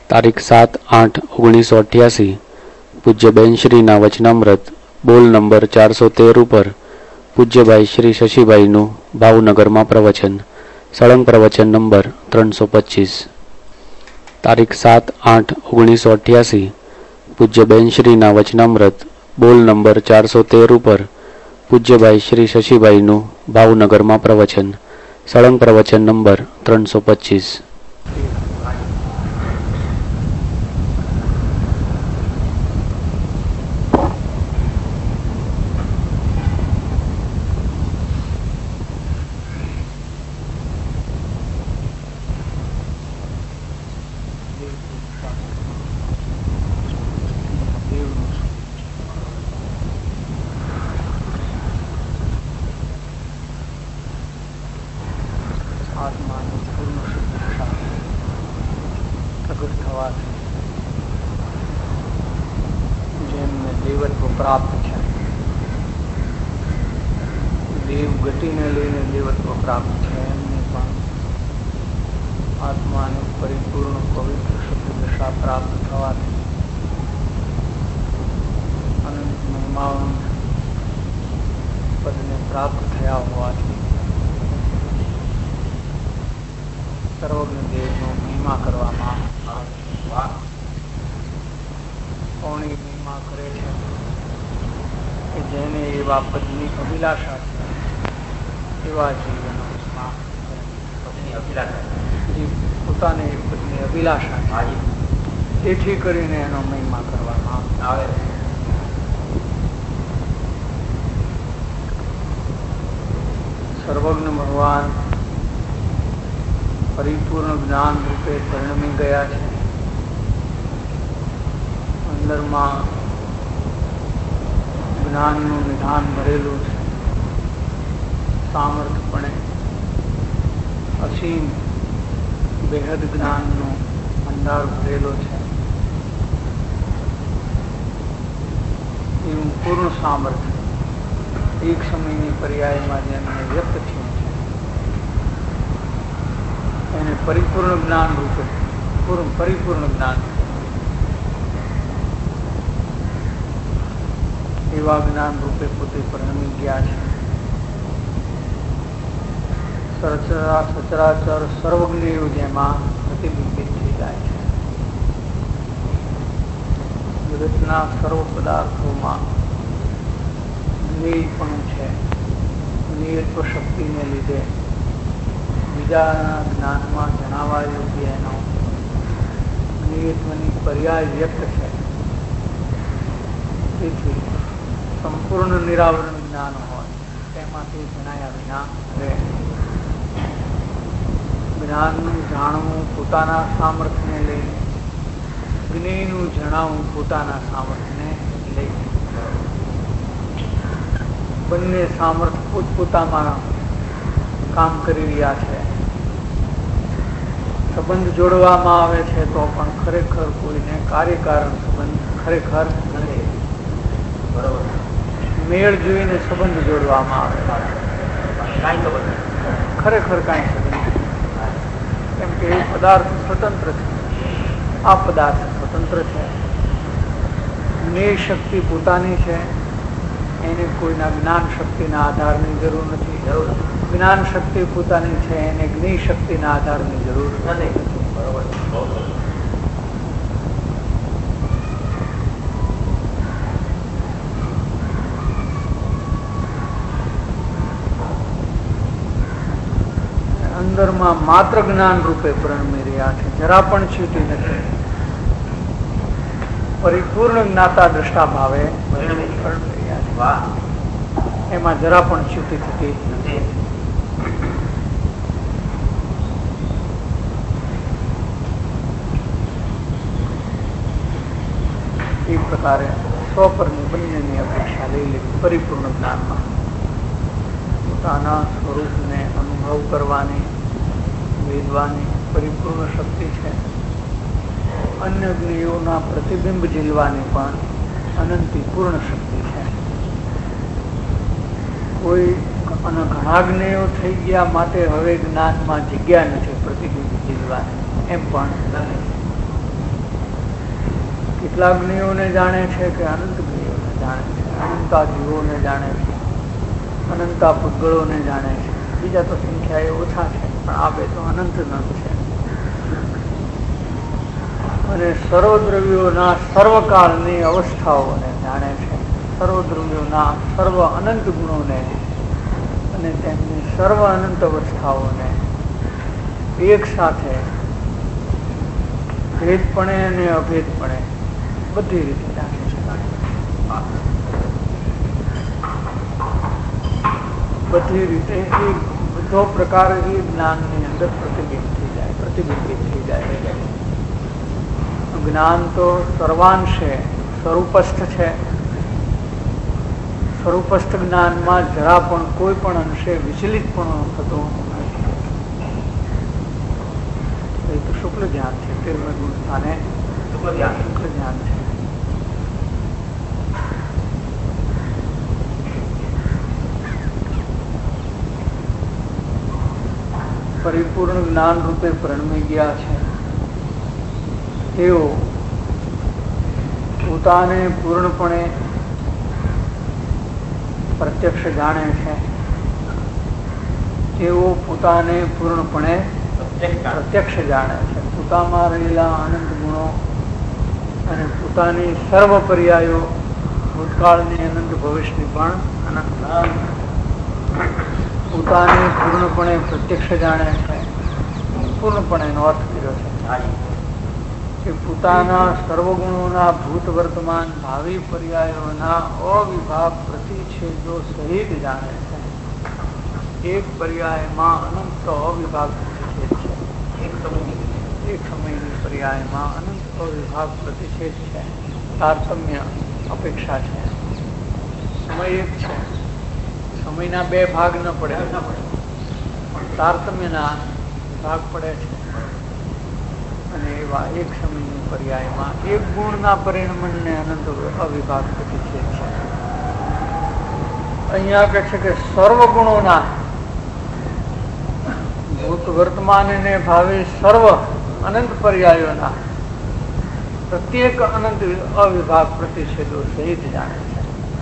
તારીખ 7-8-1988 પૂજ્ય બેનશ્રીના વચનામૃત બોલ નંબર 413 ઉપર પૂજ્યભાઈ શ્રી શશીભાઈનું ભાવનગરમાં પ્રવચન, સળંગ પ્રવચન નંબર 325. તારીખ 7-8-1988 પૂજ્ય બેનશ્રીના વચનામૃત બોલ નંબર 413 ઉપર પૂજ્યભાઈ શ્રી શશીભાઈનું ભાવનગરમાં પ્રવચન, સળંગ પ્રવચન નંબર 325. તેથી કરીને એનો મહિમા કરવામાં આવે. સર્વજ્ઞ ભગવાન પરિપૂર્ણ જ્ઞાન રૂપે પરિણમી ગયા છે. અંદરમાં જ્ઞાનનું નિધાન ભરેલું છે. સામર્થ્યપણે અસીમ બેહદ જ્ઞાનનો ભંડાર ભરેલો છે. એવું પૂર્ણ સામર્થ્ય એક સમયની પર્યાયમાં જેને વ્યક્ત થયું છે એને પરિપૂર્ણ જ્ઞાન રૂપે પરિપૂર્ણ જ્ઞાન એવા જ્ઞાન રૂપે પોતે પરિણમી ગયા છે. સચરાચર સર્વજ્ઞ જેમાં પ્રતિબિંબિત થઈ જાય છે. જગતના સર્વ પદાર્થોમાં જ્ઞેયપણું છે. જ્ઞેયત્વ શક્તિને લીધે બીજાના જ્ઞાનમાં જણાવવા યોગ્ય એનો જ્ઞેયત્વની પર્યાય વ્યક્ત છે. તેથી સંપૂર્ણ નિરાવરણ જ્ઞાન હોય તેમાંથી જણાયા વિના રહે. જ્ઞાનનું જાણવું પોતાના સામર્થ્યને લઈને, જ્ઞેયનું જણાવવું પોતાના સામર્થ્યને લઈને, બંને સામર્થ્ય પોતપોતામાં કામ કરી રહ્યા છે. સંબંધ જોડવામાં આવે છે તો પણ ખરેખર કોઈને કાર્યકારણ સંબંધ ખરેખર નથી. બરોબર, મેળ જોઈને સંબંધ જોડવામાં આવે ખરેખર કાંઈ સંબંધ, કેમ કે એ પદાર્થ સ્વતંત્ર છે, આ પદાર્થ સ્વતંત્ર છે. જ્ઞેય શક્તિ પોતાની છે, એને કોઈના જ્ઞાન શક્તિના આધારની જરૂર નથી. જ્ઞાન શક્તિ પોતાની છે, એને જ્ઞેય શક્તિના આધારની જરૂર નથી. બરોબર. અંદરમાં માત્ર જ્ઞાન રૂપે પરિણમી રહ્યા છે, જરા પણ છૂટી નથી. પરિપૂર્ણ જ્ઞાતા દ્રષ્ટા ભાવે પરિણમી રહ્યા છે. એમાં જરા પણ છૂટી થતી નથી. એ પ્રકારે સ્વપરની બંનેની અપેક્ષા લઈ લેવી. પરિપૂર્ણ જ્ઞાનમાં પોતાના સ્વરૂપને અનુભવ કરવાની, વેદવાની પરિપૂર્ણ શક્તિ છે. અન્ય જ્ઞેયોના પ્રતિબિંબ ઝીલવાની પણ અનંતી પૂર્ણ શક્તિ છે. કોઈ ઘણા જ્ઞેયો થઈ ગયા માટે હવે જ્ઞાનમાં જગ્યા નથી પ્રતિબિંબ ઝીલવાની, એમ પણ નથી. કેટલા જ્ઞેયોને જાણે છે કે અનંત જ્ઞેયોને જાણે છે, અનંતા જીવોને જાણે છે, અનંતા પૂતગળોને જાણે છે. બીજા તો સંખ્યા એ ઓછા છે, પણ આ બે તો અનંત છે. અને સર્વદ્રવ્યોના સર્વકાળની અવસ્થાઓને જાણે છે, સર્વદ્રવ્યોના સર્વ અનંત ગુણોને અને તેમની સર્વ અનંત અવસ્થાઓને એક સાથે ભેદપણે અને અભેદપણે બધી રીતે જાણે છે. બધી રીતે એ બધો પ્રકાર એ જ્ઞાનની અંદર પ્રતિબિંબિત થઈ જાય. જ્ઞાન તો સર્વાંશે સ્વરૂપસ્થ છે. સ્વરૂપસ્થ જ્ઞાનમાં જરા પણ કોઈ પણ અંશે વિચલિત પણ થતો નથી. એ તો શુક્લ જ્ઞાન છે. 13 ગુણ સ્થાને શુક્લ જ્ઞાન છે. પરિપૂર્ણ જ્ઞાન રૂપે પ્રણમી ગયા છે. તેઓ પોતાને પૂર્ણપણે પ્રત્યક્ષ જાણે છે. તેઓ પોતાને પૂર્ણપણે પ્રત્યક્ષ જાણે છે. પોતામાં રહેલા અનંત ગુણો અને પોતાની સર્વ પર્યાયો, ભૂતકાળની અનંત ભવિષ્યની પણ અનંત પોતાને પૂર્ણપણે પ્રત્યક્ષ જાણે છે. પૂર્ણપણે એનો અર્થ કર્યો છે કે પોતાના સર્વગુણોના ભૂત વર્તમાન ભાવિ પર્યાયોના અવિભાગ પ્રતિછેદો સહિત જાણે છે. એક પર્યાયમાં અનંત અવિભાગ પ્રતિછેદ છે. એક સમયની પર્યાયમાં અનંત અવિભાગ પ્રતિછેદ છે. તારતમ્ય અપેક્ષા છે. સમય એક છે. સમયના બે ભાગ ન પડે, પણ તારતમ્યના ભાગ પડે છે. અને એવા એક સમયની પર્યાયમાં એક ગુણના પરિણમનને અનંત અવિભાગ પ્રતિછેદ છે. અહીંયા કહે છે કે સર્વ ગુણોના ભૂત વર્તમાન અને ભાવિ સર્વ અનંત પર્યાયોના પ્રત્યેક અનંત અવિભાગ પ્રતિષેધો સહિત જાણે છે.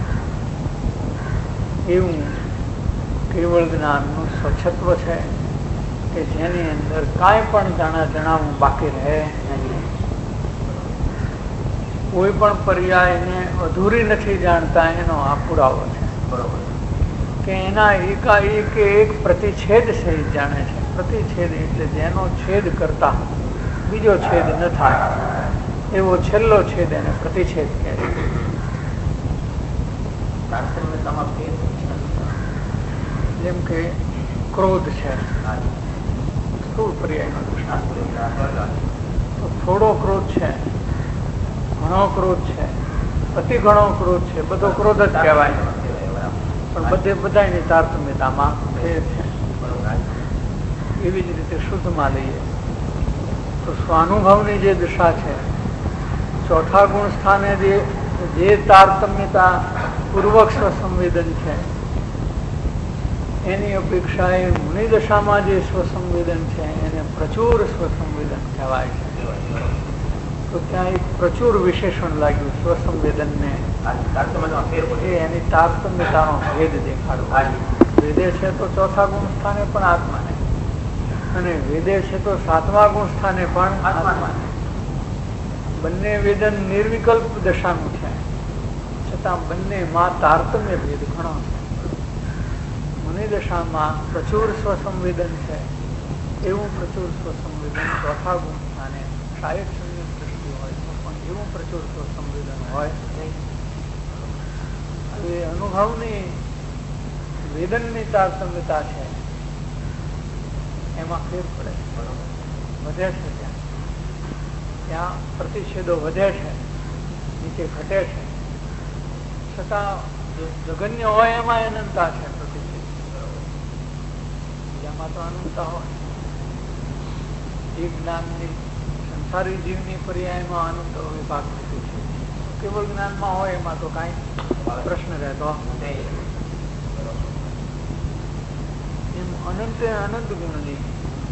એવું કેવળ જ્ઞાનનું સ્વચ્છત્વ છે કે જેની અંદર કાંઈ પણ જણાવવું બાકી રહે નહીં. કોઈ પણ પર્યાયને અધૂરી નથી જાણતા એનો આ પુરાવો છે. બરોબર કે એના એકાએક એક પ્રતિછેદ સહિત જાણે છે. પ્રતિછેદ એટલે જેનો છેદ કરતા બીજો છેદ ન થાય એવો છેલ્લો છેદ એને પ્રતિછેદ કહે છે. જેમ કે ક્રોધ છે, સ્થૂળ પર્યાય તો થોડો ક્રોધ છે, ઘણો ક્રોધ છે, અતિ ઘણો ક્રોધ છે, બધો ક્રોધ જ કહેવાય. પણ બધાની તારતમ્યતામાં ફેર છે. એવી જ રીતે શુદ્ધમાં લઈએ તો સ્વાનુભવની જે દિશા છે, ચોથા ગુણ સ્થાને જે તારતમ્યતા પૂર્વક સ્વસંવેદન છે એની અપેક્ષા એ મુનિ દશામાં જે સ્વસંવેદન છે એને પ્રચુર સ્વસંવેદન કહેવાય છે. તો ત્યાં એક પ્રચુર વિશેષણ લાગ્યું સ્વસંવેદનને. એની તારતમ્યતાનો ભેદ દેખાડવો. વેદે છે તો ચોથા ગુણ સ્થાને પણ આત્માને, અને વેદે છે તો સાતમા ગુણ સ્થાને પણ આત્માને. બંને વેદન નિર્વિકલ્પ દશાનું છે, છતાં બંનેમાં તારતમ્ય ભેદ ઘણો છે. મુનિ દશામાં પ્રચુર સ્વસંવેદન છે, એવું પ્રચુર સ્વસંવેદન ચોથા ગુણ સ્થાને શાયદ સંયુક્ત દ્રષ્ટિ હોય તો પણ એવું પ્રચુર સ્વસંવેદન હોય નહીં. હવે અનુભવની વેદનની તારતમ્યતા છે એમાં ફેર પડે, વધે છે. ત્યાં પ્રતિષેધો વધે છે, નીચે ઘટે છે, છતાં જગન્ય હોય એમાં અનંતા છે. બીજામાં તો અનંતા હોય. એક જ્ઞાનની સંસારી જીવની પર્યાયમાં અનંત વિભાગ થતું છે. કેવળ જ્ઞાનમાં હોય એમાં તો કઈ પ્રશ્ન રહેતો એમ અનંતે અનંત ગુણની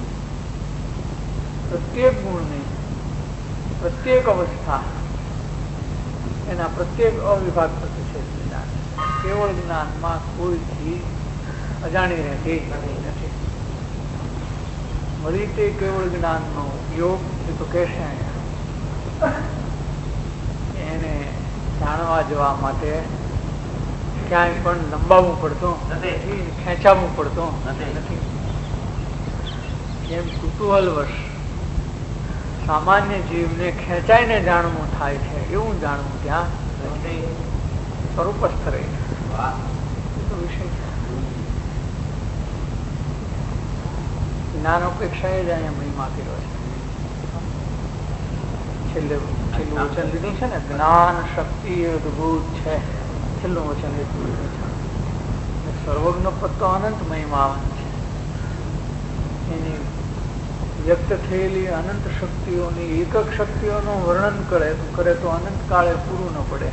પ્રત્યેક ગુણની પ્રત્યેક અવસ્થા એના પ્રત્યેક અવિભાગ પ્રતિષેધ જ્ઞાન. કેવળ જ્ઞાનમાં કોઈ ચીજ અજાણી રહેતી નથી. વળી તે કેવળ જ્ઞાનનો ઉપયોગ એ તો કહેશે એને જાણવા જવા માટે ક્યાંય પણ લંબાવવું પડતું નથી, ખેંચાવવું પડતું નથી. જેમ કુતૂહલવશ સામાન્ય જીવને ખેંચાઈને જાણવું થાય છે, એવું જાણવું ત્યાં સ્વરૂપસ્થ રહે વિષય છે. જ્ઞાન અપેક્ષા એ જ અહીંયા મહિમા કર્યો છે. છેલ્લું વચન લીધું છે ને, જ્ઞાન શક્તિ અદભુત છે. છેલ્લું વચન એટલું લીધું છે. સર્વજ્ઞ પદ તો અનંત મહિમાવન છે. એની વ્યક્ત થયેલી અનંત શક્તિઓની એકક શક્તિઓનું વર્ણન કરે તો અનંત કાળે પૂરું ન પડે.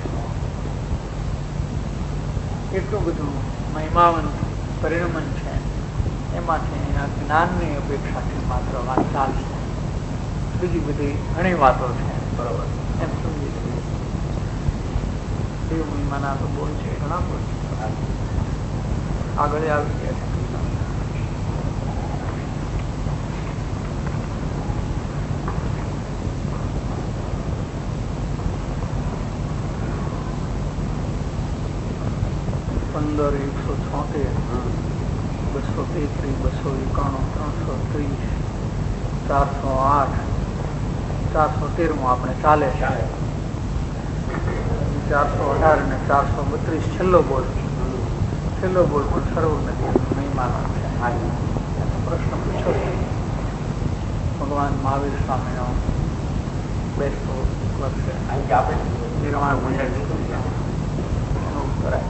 એટલું બધું મહિમાવન પરિણમન છે. એમાંથી એના જ્ઞાનની અપેક્ષાથી માત્ર વાત ચાલશે. બીજી બધી ઘણી વાતો છે, બરોબર, એમ સમજી લઈએ. દેવ મહિમાના તો બોલ છે, ઘણા બોલ છે, આગળ આવી ગયા છે. પંદર 176 233 291 330 408 413 આપણે ચાલે છે. 418 અને 432 છેલ્લો બોલ પણ સર્વજ્ઞ મહિમાનો છે. પ્રશ્ન પૂછો છે ભગવાન મહાવીર સ્વામીનો બેસતો વર્ષે નિર્માણ કરાય.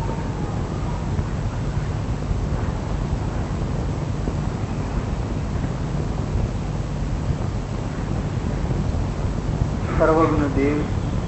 સર્વજ્ઞ દેવ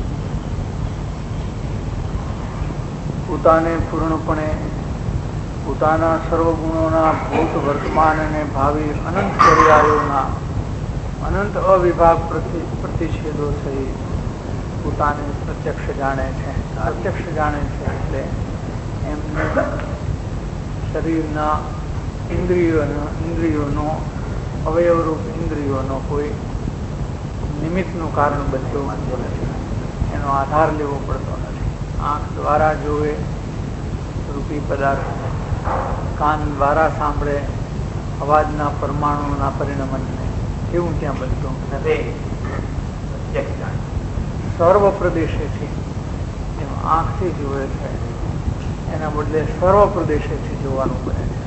પોતાને પૂર્ણપણે પોતાના સર્વગુણોના ભૂત વર્તમાન અને ભાવિ અનંત પર્યાયોના અનંત અવિભાગ પ્રતિષેધો સહિત પોતાને પ્રત્યક્ષ જાણે છે. એટલે એમને શરીરના ઇન્દ્રિયોનો અવયવરૂપ ઇન્દ્રિયોનો કોઈ નિમિત્તનું કારણ બનતું નથી. એનો આધાર લેવો પડતો નથી. આંખ દ્વારા જોવે રૂપી પદાર્થ, કાન દ્વારા સાંભળે અવાજના પરમાણુના પરિણમનને, એવું ત્યાં બનતું નથી. સર્વ પ્રદેશેથી જેમ આંખથી જોવે છે એના બદલે સર્વ પ્રદેશેથી જોવાનું બને છે.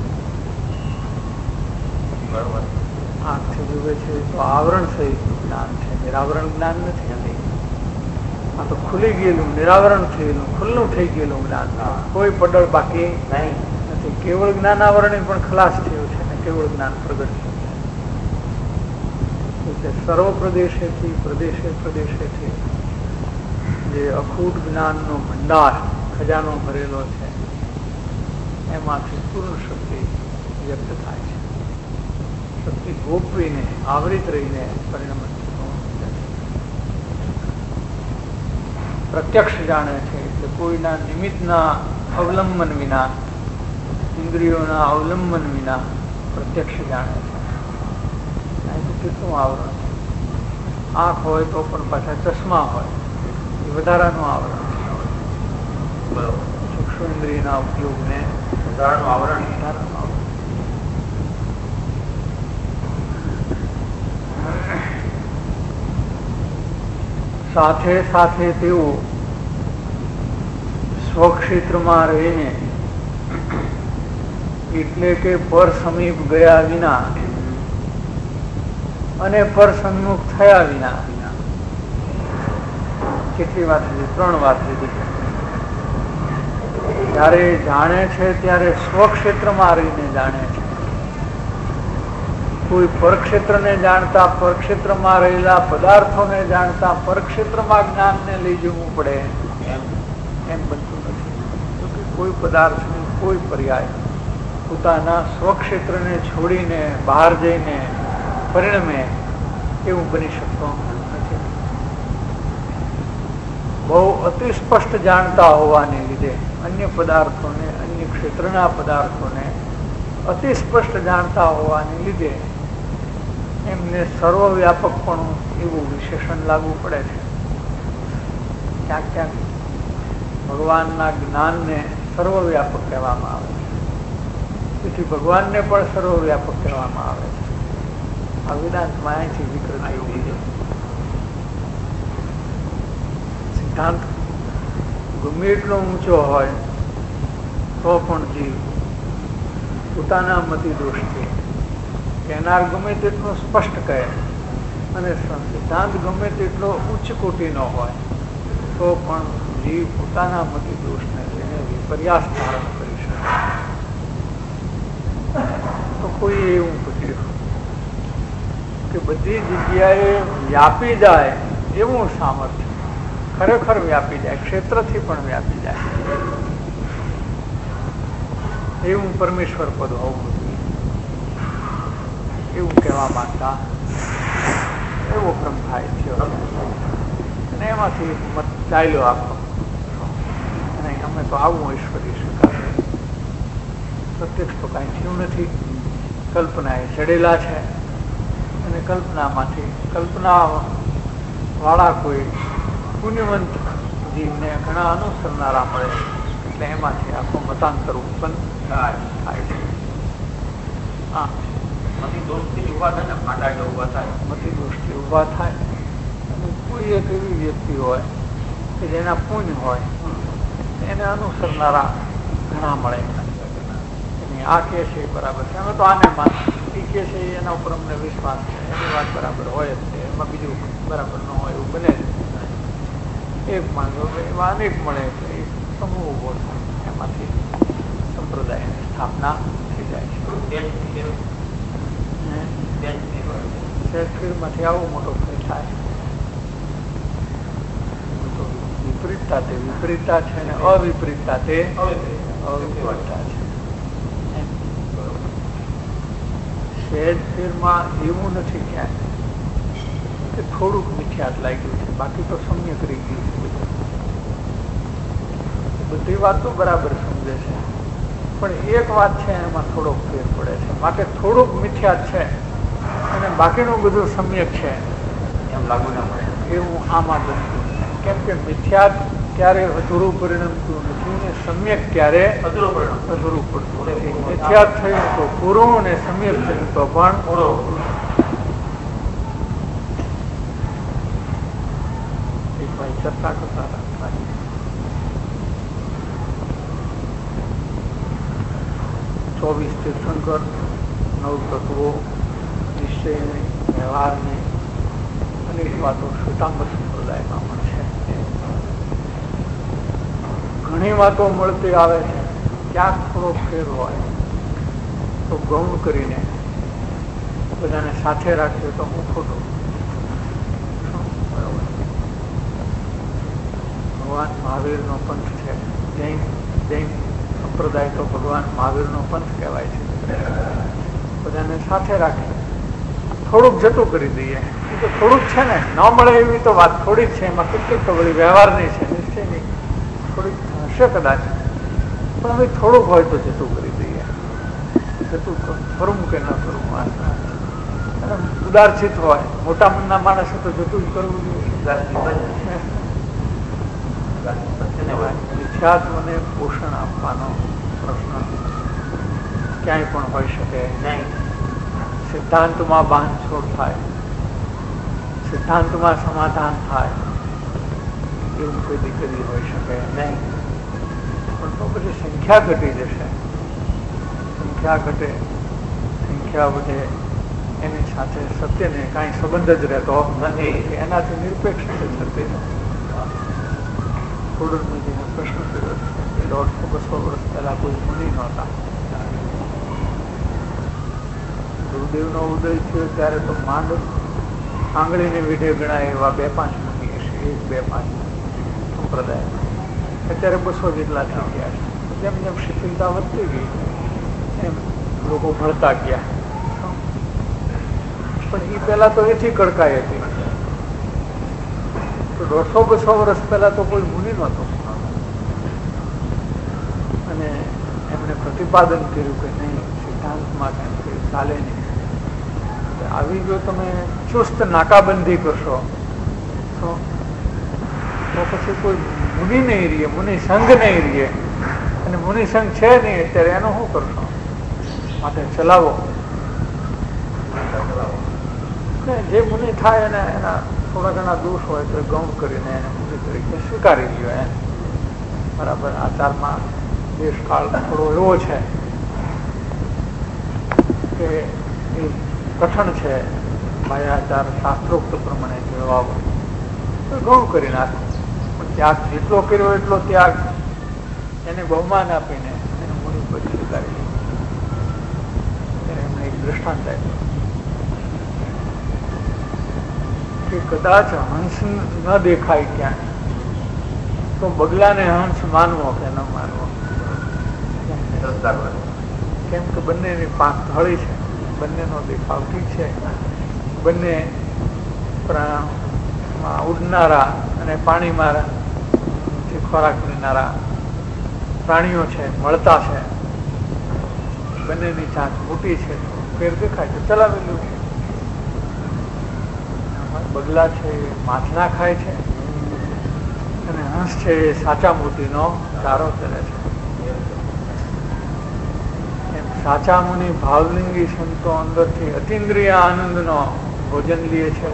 બરોબર, આંખથી જોવે છે તો આવરણ સહિતનું જ્ઞાન છે, નિરાવરણ જ્ઞાન નથી. આ તો ખુલી ગયેલું, નિરાવરણ થયેલું, ખુલ્લું થઈ ગયેલું જ્ઞાન, કોઈ પડળ બાકી નથી. કેવળ જ્ઞાનાવરણ પણ ખલાસ થયું છે ને કેવળ જ્ઞાન પ્રગટ થયું છે. સર્વ પ્રદેશેથી જે અખૂટ જ્ઞાનનો ભંડાર ખજાનો ભરેલો છે એમાંથી પૂર્ણ શક્તિ વ્યક્ત થાય છે. શક્તિ ગોપવીને આવરિત રહીને પરિણમન પ્રત્યક્ષ જાણે છે. એટલે કોઈના નિમિત્તના અવલંબન વિના, ઇન્દ્રિયોના અવલંબન વિના પ્રત્યક્ષ જાણે છે. કેટલું આવરણ છે. આંખ હોય તો પણ પાછા ચશ્મા હોય, એ વધારાનું આવરણ છે. બરોબર, ચક્ષુ ઇન્દ્રિયના ઉપયોગને વધારાનું આવરણ. સાથે સાથે તેઓ સ્વક્ષેત્રમાં રહીને, એટલે કે પર સમીપ ગયા વિના અને પર સન્મુખ થયા વિના, કેટલી વાત લીધી? 3 વાત લીધી. જ્યારે જાણે છે ત્યારે સ્વક્ષેત્રમાં રહીને જાણે છે. કોઈ પરક્ષેત્રને જાણતા, પરક્ષેત્રમાં રહેલા પદાર્થોને જાણતા પરક્ષેત્રમાં જ્ઞાનને લઈ જવું પડે એમ બનતું નથી. કોઈ પદાર્થની કોઈ પર્યાય પોતાના સ્વક્ષેત્રને છોડીને બહાર જઈને પરિણમે એવું બની શકતો નથી. બહુ અતિ સ્પષ્ટ જાણતા હોવાને લીધે અન્ય પદાર્થોને, અન્ય ક્ષેત્રના પદાર્થોને અતિ સ્પષ્ટ જાણતા હોવાને લીધે એમને સર્વવ્યાપકપણું એવું વિશેષણ લાગુ પડે છે. ક્યાંક ક્યાંક ભગવાનના જ્ઞાનને સર્વવ્યાપક કહેવામાં આવે છે, તેથી ભગવાનને પણ સર્વવ્યાપક કહેવામાં આવે છે. આ વેદાંતમાં અહીંથી વિકૃતિ ઉભી છે. સિદ્ધાંત ગમે એટલો ઊંચો હોય તો પણ જીવ પોતાના મતિ દોષથી કહેનાર ગમે તેટલું સ્પષ્ટ કહે અને સિદ્ધાંત ગમે તેટલો ઉચ્ચ કોટીનો હોય તો પણ જીવ પોતાના મતિ દોષને લઈને વિપર્યાસ ધારણ કરી શકે. તો કોઈ એવું પૂછ્યું કે બધી જગ્યાએ વ્યાપી જાય એવું સામર્થ્ય, ખરેખર વ્યાપી જાય, ક્ષેત્રથી પણ વ્યાપી જાય એવું પરમેશ્વર પદ હોવું જોઈએ, એવું કહેવા માંગતા એવો ક્રમ થાય થયો અને એમાંથી મત ચાલ્યો આખો. અને અમે તો આવું ઈશ્વરી સ્વીકારે, પ્રત્યક્ષ તો કાંઈ થયું નથી, કલ્પના એ ચડેલા છે અને કલ્પનામાંથી કલ્પના વાળા કોઈ પુણ્યવંત જીવને ઘણા અનુસરનારા મળે એટલે એમાંથી આખો મતાંતર ઉત્પન્ન થાય છે. હા, મતી દોષથી ઉભા થાય ને ફાટાડે ઉભા થાય, મતી દોષથી ઉભા થાય. અને કોઈ એક એવી વ્યક્તિ હોય કે જેના પુણ્ય હોય એને અનુસરનારા ઘણા મળે. આ કે છે બરાબર છે, અમે તો આને માન, એ કે છે એના ઉપર અમને વિશ્વાસ છે, એની વાત બરાબર હોય જ છે, એમાં બીજું બરાબર ન હોય એવું બને જ. એક માનવો એમાં અનેક મળે એટલે એ સમૂહ ઉભો થાય, એમાંથી સંપ્રદાયની સ્થાપના થઈ જાય છે. ફેરમાંથી આવો મોટો ફેર થાય. વિપરીતતા તે વિપરીતતા છે અને અવિપરીતતા તે અવિપરીતતા છે. સહેજ ફેરમાં એવું નથી ક્યાંય કે થોડુંક મિથ્યાત લાગ્યું છે, બાકી તો સમ્યક રહી ગયું છે. બધી વાતો બરાબર સમજે છે, પણ એક વાત છે એમાં થોડોક ફેર પડે છે, માટે થોડુંક મિથ્યાત છે અને બાકીનું બધું સમ્યક છે એમ લાગુ ના પડે એવું આમાં બનતું. કેમ કે મિથ્યાત ક્યારે અધૂરું પરિણમતું નથી ને સમ્યક ક્યારે અધૂરું પડતું નથી. મિથ્યાત થયું તો પૂરું અને સમ્યક થયું તો પણ પૂરું. એક ભાઈ ચર્ચા કરતા હતા, 24 તીર્થંકર, 9 તત્વો, નિશ્ચયની, વ્યવહારની અનેક વાતો શ્વેતાંબર સંપ્રદાયમાં પણ છે. ઘણી વાતો મળતી આવે છે, ક્યાંક થોડો ફેર હોય તો ગૌણ કરીને બધાને સાથે રાખ્યો તો હું ખોટો. ભગવાન મહાવીરનો પંથ છે, જૈન સંપ્રદાય તો ભગવાન મહાવીરનો પંથ કહેવાય છે. બધાને સાથે રાખે, થોડુંક જતું કરી દઈએ. એ તો થોડુંક છે ને, ન મળે એવી તો વાત થોડીક છે, એમાં કેટલીક તો બધી વ્યવહારની છે, નિશ્ચયની થોડીક હશે કદાચ, પણ હવે થોડુંક હોય તો જતું કરી દઈએ. જતું ફરવું કે ન ફરવું, અને ઉદારચિત હોય, મોટા મનના માણસે તો જતું જ કરવું જોઈએ. મિથ્યાત્મને પોષણ આપવાનો પ્રશ્ન ક્યાંય પણ હોઈ શકે નહીં. સિદ્ધાંતમાં બાંધછોડ થાય, સિદ્ધાંતમાં સમાધાન થાય એવું કોઈ દીકરી હોઈ શકે નહીં. પણ તો પછી સંખ્યા ઘટી જશે, સંખ્યા ઘટે, સંખ્યા વધે, એની સાથે સત્યને કાંઈ સંબંધ જ રહેતો નથી. એનાથી નિરપેક્ષ છે સત્ય. ખોડલજીને પ્રશ્ન કર્યો કે 150-200 વર્ષ પહેલા કોઈ મુનિ નહોતા. ગુરુદેવનો ઉદય થયો ત્યારે તો માંડ આંગળીને વિધે ગણાય એવા 2-5 મુનિ હશે, 1-2-5 સંપ્રદાય. અત્યારે 200 જેટલા થઈ ગયા છે. જેમ જેમ શિથિલતા વધતી ગઈ એમ લોકો ભળતા ગયા. પણ એ પહેલા તો એથી કડકાઈ હતી. તો 150-200 વર્ષ પહેલા તો કોઈ મુનિ નહોતો અને એમણે પ્રતિપાદન કર્યું કે નહીં, સિદ્ધાંતમાં કંઈ ચાલે નહીં. આવી જો તમે ચુસ્ત નાકાબંધી કરશો તો પછી કોઈ મુનિ નહીં રહીએ, મુનિ સંઘ નહીં રહીએ. અને મુનિ સંઘ છે નહીં અત્યારે, એનું શું કરશો? માટે ચલાવો. જે મુનિ થાય એને એના થોડા ઘણા દોષ હોય તો ગૌણ કરીને એને મુનિ તરીકે સ્વીકારી લ્યો. એમ બરાબર. આચારમાં દેશકાળ થોડો એવો છે કે એ કઠણ છે, માયાચાર શાસ્ત્રોક્ત પ્રમાણે જવાબો તો ગૌણ કરી નાખો. પણ ત્યાગ જેટલો કર્યો એટલો ત્યાગ એને બહુમાન આપીને એને મુનિ પદ સ્વીકારી લીધું. એમને એક દ્રષ્ટાંત આપ્યું કે કદાચ હંસ ન દેખાય ક્યાં તો બગલાને હંસ માનવો કે ન માનવો? કેમ કે બંનેની પાંખ હળી છે, બંનેનો દેખાવ ઠીક છે, બંને ઉડનારા અને પાણીમાં ખોરાક લેનારા પ્રાણીઓ છે, મળતા છે. બંનેની ચાંચ મોટી છે, ફેર દેખાય છે, ચલાવેલું. બગલા છે એ માછલા ખાય છે અને હંસ છે એ સાચા મોતીનો ચારો કરે છે. એમ સાચા મુનિ ભાવલિંગી સંતો અંદરથી અતિન્દ્રિય આનંદનો ભોજન લે છે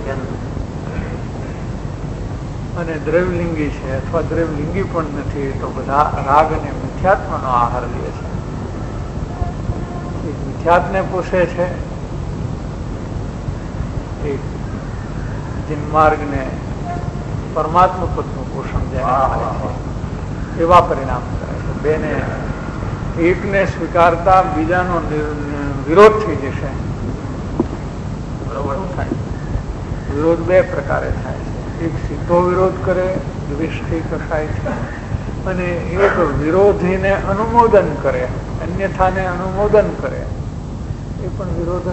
અને દ્રવ્યલિંગી છે અથવા દ્રવ્યલિંગી પણ નથી તો બધા રાગ અને મિથ્યાત્મનો આહાર લે છે. એક મિથ્યાત્મને પોષે છે, એક જન્માર્ગને પરમાત્મા પદનું પોષણ જાય છે. એવા પરિણામ કરે છે. બેને એકને સ્વીકારતા બીજાનો વિરોધ થઈ જશે. બરોબર થાય. વિરોધ બે પ્રકારે થાય છે. એક સીધો વિરોધ કરે, દ્વેષથી કસાય છે, અને એક વિરોધીને અનુમોદન કરે, અન્યથાને અનુમોદન કરે, એ પણ વિરોધ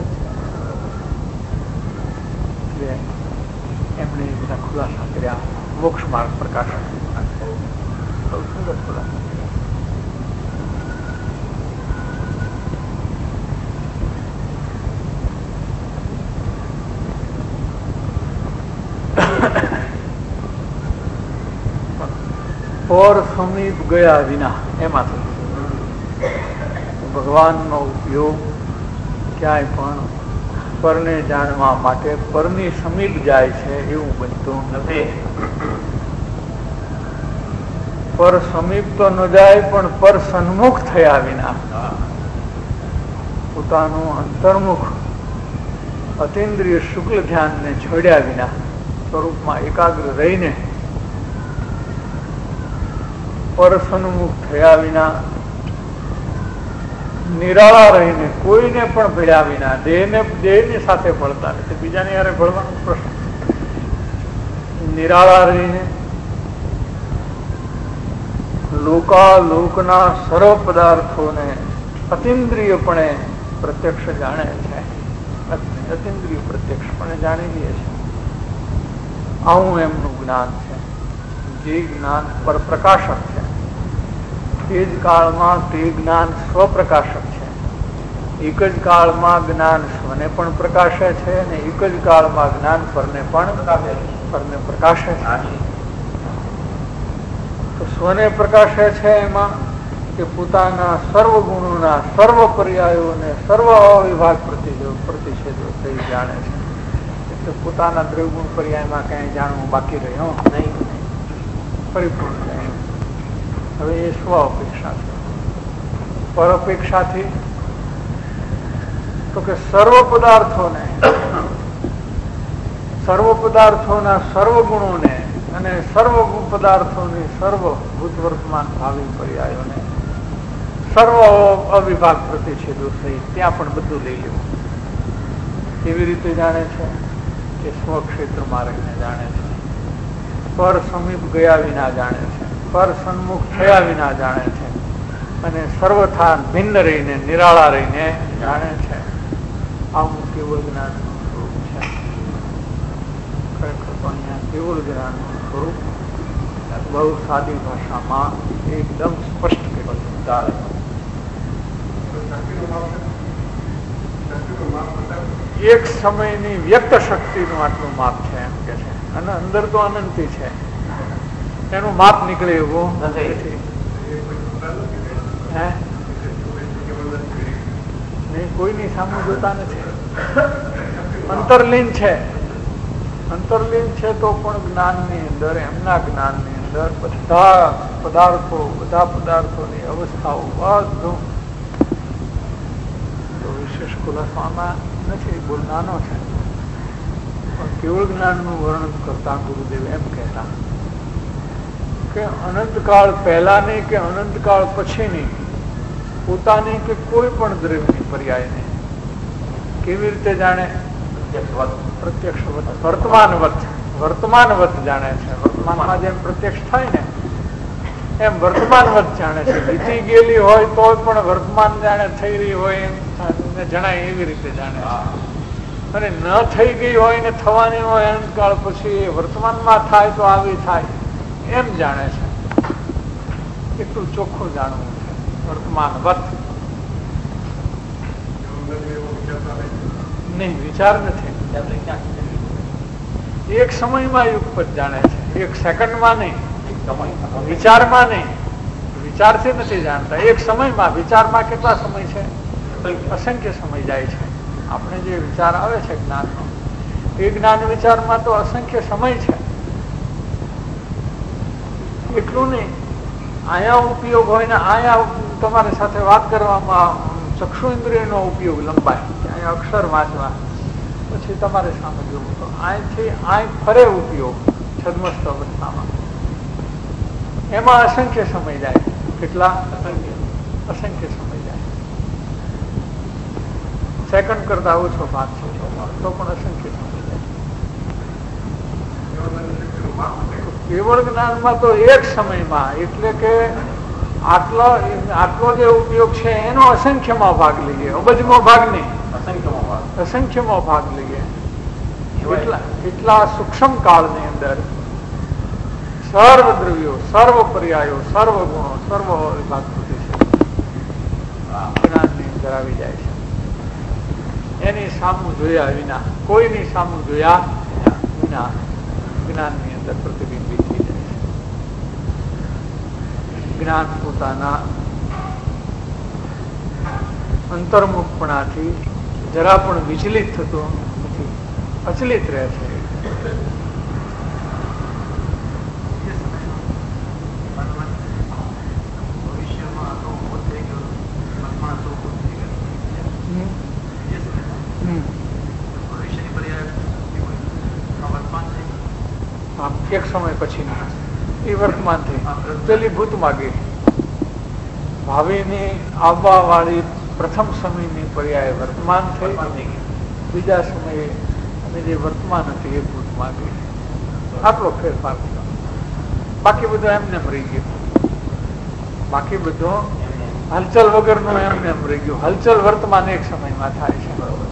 જ છે. એમણે બધા ખુલાસા કર્યા. મોક્ષ માર્ગ પ્રકાશન બહુ સુંદર ખુલાસા કર્યા. પર સમીપ ગયા વિના એમાંથી ભગવાનનો ઉપયોગ ક્યાંય પણ પરને જાણવા માટે પરની સમીપ જાય છે એવું બનતું નથી. પર સમીપ તો ન જાય પણ પર સન્મુખ થયા વિના, પોતાનું અંતર્મુખ અતિન્દ્રિય શુક્લ ધ્યાનને છોડ્યા વિના સ્વરૂપમાં એકાગ્ર રહીને, પર સન્મુખ થયા વિના, નિરાળા રહીને, કોઈને પણ ભળ્યા વિના, દેહની સાથે ભળતા નથી, બીજાને યારે ભળવાનો પ્રશ્ન. નિરાળા રહીને લોકના સર્વ પદાર્થોને અતિન્દ્રિયપણે પ્રત્યક્ષ જાણે છે, અતિન્દ્રિય પ્રત્યક્ષપણે જાણી લે છે. આવું એમનું જ્ઞાન છે, જે જ્ઞાન પર પ્રકાશક છે. તે જ કાળમાં તે જ્ઞાન સ્વપ્રકાશક છે. એક જ કાળમાં જ્ઞાન સ્વને પણ પ્રકાશે છે અને એક જ કાળમાં જ્ઞાન પરને પણ પ્રકાશે છે. તો સ્વને પ્રકાશે છે એમાં કે પોતાના સર્વ ગુણોના સર્વ પર્યાયોને સર્વ અવિભાગ પ્રતિષેધો થઈ જાણે છે. એટલે પોતાના દ્રવ્યગુણ પર્યાયમાં કઈ જાણવું બાકી રહ્યું નહીં, પરિપૂર્ણ જાય. હવે એ સ્વ અપેક્ષા છે. પર અપેક્ષાથી તો કે સર્વ પદાર્થોના સર્વ ગુણોને અને સર્વ પદાર્થોની સર્વ ભૂત વર્તમાન ભાવિ પર્યાયોને સર્વ અવિભાગ પ્રતિષેધો સહિત ત્યાં પણ બધું લઈ લેવું. કેવી રીતે જાણે છે કે સ્વક્ષેત્રમાં રહીને જાણે છે. પર સમીપ ગયા વિના જાણે છે, પર સન્મુખ થયા વિના જાણે છે, અને સર્વથા ભિન્ન રહીને નિરાળા રહીને જાણે છે. આવું કેવળ જ્ઞાનનું સ્વરૂપ છે. ખરેખર તો અહીંયા કેવળ જ્ઞાનનું સ્વરૂપ બહુ સાદી ભાષામાં એકદમ સ્પષ્ટ કહેવાય. એક સમયની વ્યક્ત શક્તિનું આટલું માપ છે એમ કે છે, અને અંદર તો અનંતી છે, એનું માપ નીકળે એવું નથી. કોઈની સામે જોતા નથી. અંતરલીન છે, અંતરલીન છે તો પણ જ્ઞાનની અંદર, એમના જ્ઞાનની અંદર બધા પદાર્થોની અવસ્થાઓ બધું વિશેષ ખુલાસામાં નથી, બહુ નાનો છે. પણ કેવળ જ્ઞાનનું વર્ણન કરતા ગુરુદેવ એમ કહેતા કે અનંતકાળ પહેલાની કે અનંતકાળ પછીની પોતાની કે કોઈ પણ દ્રવ્યની પર્યાયને કેવી રીતે જાણે? પ્રત્યક્ષવત, વર્તમાનવત જાણે છે. વર્તમાનમાં જેમ પ્રત્યક્ષ થાય ને એમ વર્તમાનવત જાણે છે. વીતી ગયેલી હોય તો પણ વર્તમાન જાણે થઈ રહી હોય એમ જણાય એવી રીતે જાણે છે. અને ન થઈ ગઈ હોય ને થવાની હોય અનંતકાળ પછી વર્તમાનમાં થાય તો આવી થાય એમ જાણે છે. એટલું ચોખ્ખું જાણવું છે વર્તમાનવત. નહીં, વિચાર નથી. એક સમયમાં યુગપત જાણે છે, એક સેકન્ડમાં નહીં, વિચારમાં નહીં. વિચારથી નથી જાણતા. એક સમયમાં, વિચારમાં કેટલા સમય છે? અસંખ્ય સમય જાય છે. આપણે જે વિચાર આવે છે જ્ઞાનનો, એ જ્ઞાન વિચારમાં તો અસંખ્ય સમય છે. એટલું નહીં, અહીંયા ઉપયોગ હોય ને અહીંયા તમારી સાથે વાત કરવામાં ચક્ષુ ઇન્દ્રિયનો ઉપયોગ લંબાય, અહીંયા અક્ષર વાંચવા, પછી તમારે સામે જોવું તો અહીંથી અહીં ફરે ઉપયોગ છદ્મસ્ત અવસ્થામાં, એમાં અસંખ્ય સમય જાય. કેટલા? અસંખ્ય સમય જાય. સેકન્ડ કરતા ઓછો ભાગ છે તો પણ અસંખ્ય સમય જાય. કેવળ જ્ઞાનમાં તો એક સમયમાં, એટલે કે આટલો જે ઉપયોગ છે એનો અસંખ્યમાં ભાગ લઈએ, અબજમો ભાગ નહીં, અસંખ્યમાં ભાગ લઈએ. એટલા સૂક્ષ્મ કાળની અંદર સર્વ દ્રવ્યો, સર્વ પર્યાયો, સર્વ ગુણો, સર્વ વિભાગ છે જ્ઞાનની અંદર આવી જાય છે. એની સામું જોયા વિના, કોઈની સામું જોયા વિના જ્ઞાનની અંદર પ્રતિબિંબિત થઈ જાય છે. જ્ઞાન પોતાના અંતર્મુખપણાથી જરા પણ વિચલિત થતું નથી, અચલિત રહે છે. એક સમય પછી એ વર્તમાન થઈ પેલી ભૂતમાં ગઈ. ભાવિની આવવા વાળી પ્રથમ સમયની પર્યાય વર્તમાન થઈ, બીજા સમયે અને જે વર્તમાન હતી એ ભૂતમાં ગઈ. આટલો ફેરફાર થયો. બાકી બધું એમને રહી ગયું. બાકી બધું હલચલ વગરનું એમને રહી ગયું. હલચલ વર્તમાન એક સમયમાં થાય છે. બરોબર,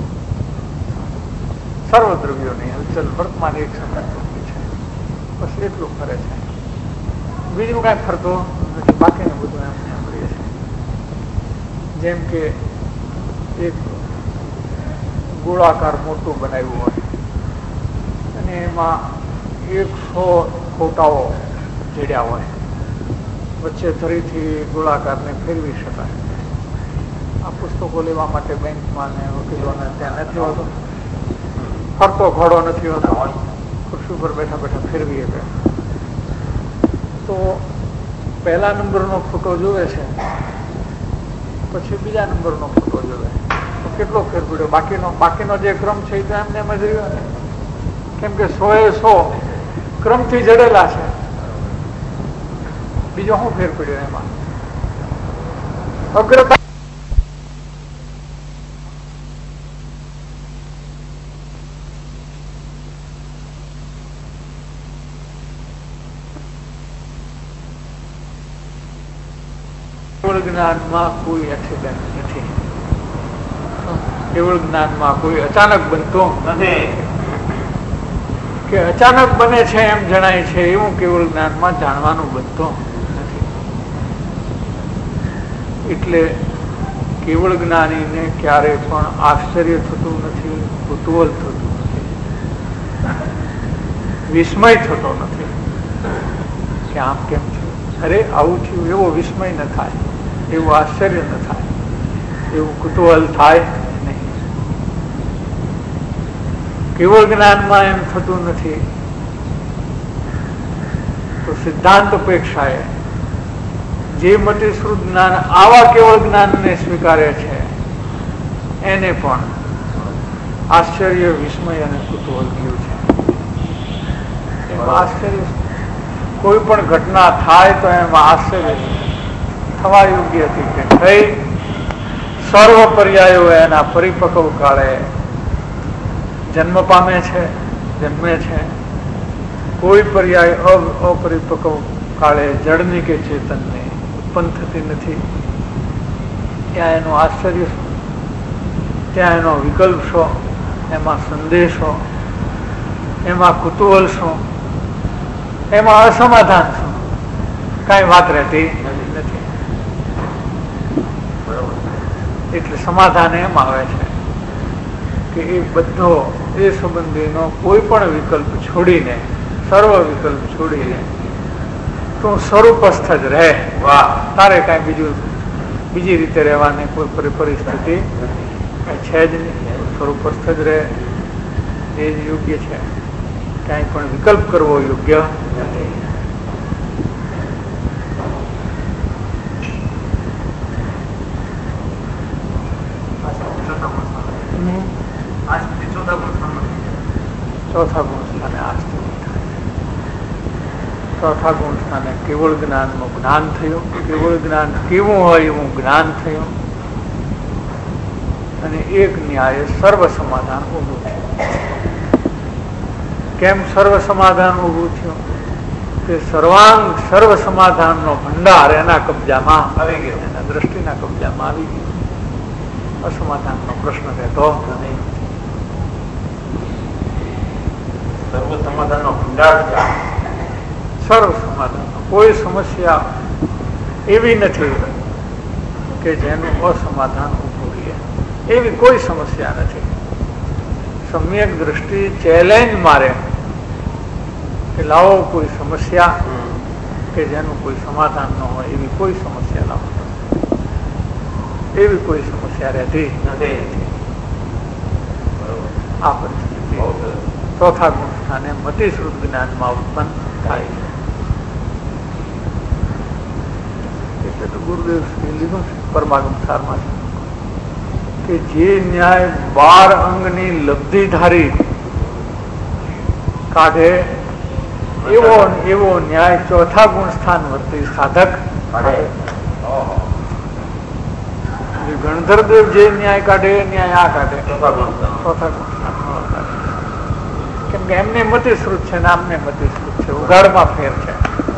સર્વ દ્રવ્યોની હલચલ વર્તમાન એક સમય છે. બસ એટલું ફરે છે, બીજું કઈ ફરતો નથી. બાકીનું બધું એમને એમ રહે છે. જેમ કે એક ગોળાકાર મોટું બનાવ્યું હોય અને એમાં 100 ખોટાઓ જડ્યા હોય, વચ્ચે ધરીથી ગોળાકારને ફેરવી શકાય. આ પુસ્તકો લેવા માટે બેંકમાં ને વકીલોને ત્યાં નથી હોતો, ફરતો ઘોડો નથી હોતો, ખુરશી પર બેઠા બેઠા ફેરવી શકે. તો પહેલા નંબરનો ફોટો જોવે છે, પછી બીજા નંબરનો ફોટો જોવે તો કેટલો ફેર પડ્યો? બાકીનો જે ક્રમ છે એ તો એમને એમ જ રહ્યો ને, કેમ કે 100 ક્રમથી જડેલા છે. બીજો શું ફેર પડ્યો એમાં? અગ્રતા જ્ઞાનમાં કોઈ એક્સિડન્ટ નથી. કેવળ જ્ઞાનમાં કોઈ અચાનક બનતો નથી. કે અચાનક બને છે એમ જણાય છે એવું કેવળ જ્ઞાનમાં જાણવાનું બનતું નથી. એટલે કેવળ જ્ઞાનીને ક્યારે પણ આશ્ચર્ય થતું નથી, કુતૂહલ થતું નથી, વિસ્મય થતો નથી કે આમ કેમ છે, અરે આવું થયું, એવો વિસ્મય ન થાય, એવું આશ્ચર્ય ન થાય, એવું કુતૂહલ થાય નહીં. કેવળ જ્ઞાનમાં એમ થતું નથી. તો સિદ્ધાંત અપેક્ષાએ જે મતિશ્રુત જ્ઞાન આવા કેવળ જ્ઞાનને સ્વીકારે છે એને પણ આશ્ચર્ય, વિસ્મય અને કુતૂહલ થયું છે. એમાં આશ્ચર્ય, કોઈ પણ ઘટના થાય તો એમાં આશ્ચર્ય થવા યોગ્ય હતી કે થઈ સર્વ પર્યાયો એના પરિપક્વ કાળે જન્મ પામે છે, જન્મે છે. કોઈ પર્યાય અપરિપક્વ કાળે જળની કે ચેતનની ઉત્પન્ન થતી નથી. ત્યાં એનું આશ્ચર્ય શું, ત્યાં એનો વિકલ્પ શું, એમાં સંદેશો, એમાં કુતૂહલ શું, એમાં અસમાધાન શું, કાંઈ વાત રહેતી નથી. એટલે સમાધાન એમ આવે છે કે એ બધો એ સંબંધીનો કોઈ પણ વિકલ્પ છોડીને, સર્વ વિકલ્પ છોડીને તું સ્વરૂપસ્થ જ રહે. વાહ, તારે કાંઈ બીજી રીતે રહેવાની કોઈ પરિસ્થિતિ છે જ નહીં. સ્વરૂપસ્થ જ રહે એ જ યોગ્ય છે. ક્યાંય પણ વિકલ્પ કરવો યોગ્ય નથી. ચોથા ગુણ સ્થાને આસ્તિક થાય. ચોથા ગુણ સ્થાને કેવળ જ્ઞાનનું જ્ઞાન થયું. કેવળ જ્ઞાન કેવું હોય એવું જ્ઞાન થયું. અને એક ન્યાય સર્વ સમાધાન ઊભું થયું. કેમ સર્વ સમાધાન ઊભું થયું? કે સર્વ સમાધાનનો ભંડાર એના કબજામાં આવી ગયો, એના દ્રષ્ટિના કબજામાં આવી ગયો. અસમાધાનનો પ્રશ્ન રહેતો નથી. સર્વ સમાધાનનો ભંડાર, સર્વ સમાધાનનો કોઈ સમસ્યા એવી નથી કે જેનું અસમાધાન ઉભું રહે. એવી કોઈ સમસ્યા નથી. સમ્યક દ્રષ્ટિ ચેલેન્જ મારે કે લાવો કોઈ સમસ્યા કે જેનું કોઈ સમાધાન ન હોય, એવી કોઈ સમસ્યા લાવો. એવી કોઈ સમસ્યા રહેતી નથી. આ પરિસ્થિતિ ચોથા ગુણ સ્થાને મતિશ્રુત જ્ઞાનમાં ઉત્પન્ન થાય છે. એટલે તો ગુરુદેવ શ્રી લીધું છે પરમાગમ સારમાં કે જે ન્યાય 12 અંગની લબ્ધિધારી કાઢે એવો ન્યાય ચોથા ગુણ સ્થાન વર્તી સાધક કાઢે. ગણધરદેવ જે ન્યાય કાઢે એ ન્યાય આ કાઢે ચોથા ગુણ સ્થાન. કેમ કે એમને મતિશ્રુત છે ને આમને મતિશ્રુત છે, ઉઘાડમાં ફેર છે.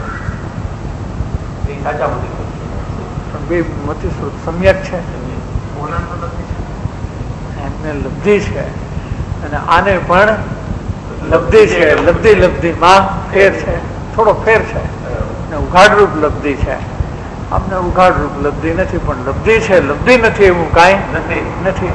બે મતિશ્રુત સમ્યક છે, એમને લબ્ધિ છે અને આને પણ લબ્ધિ છે. લબ્ધિમાં ફેર છે, થોડો ફેર છે. ઉઘાડરૂપ લબ્ધિ છે, આમને ઉઘાડરૂપ લબ્ધિ નથી. પણ લબ્ધિ છે, લબ્ધિ નથી એવું કાંઈ નથી.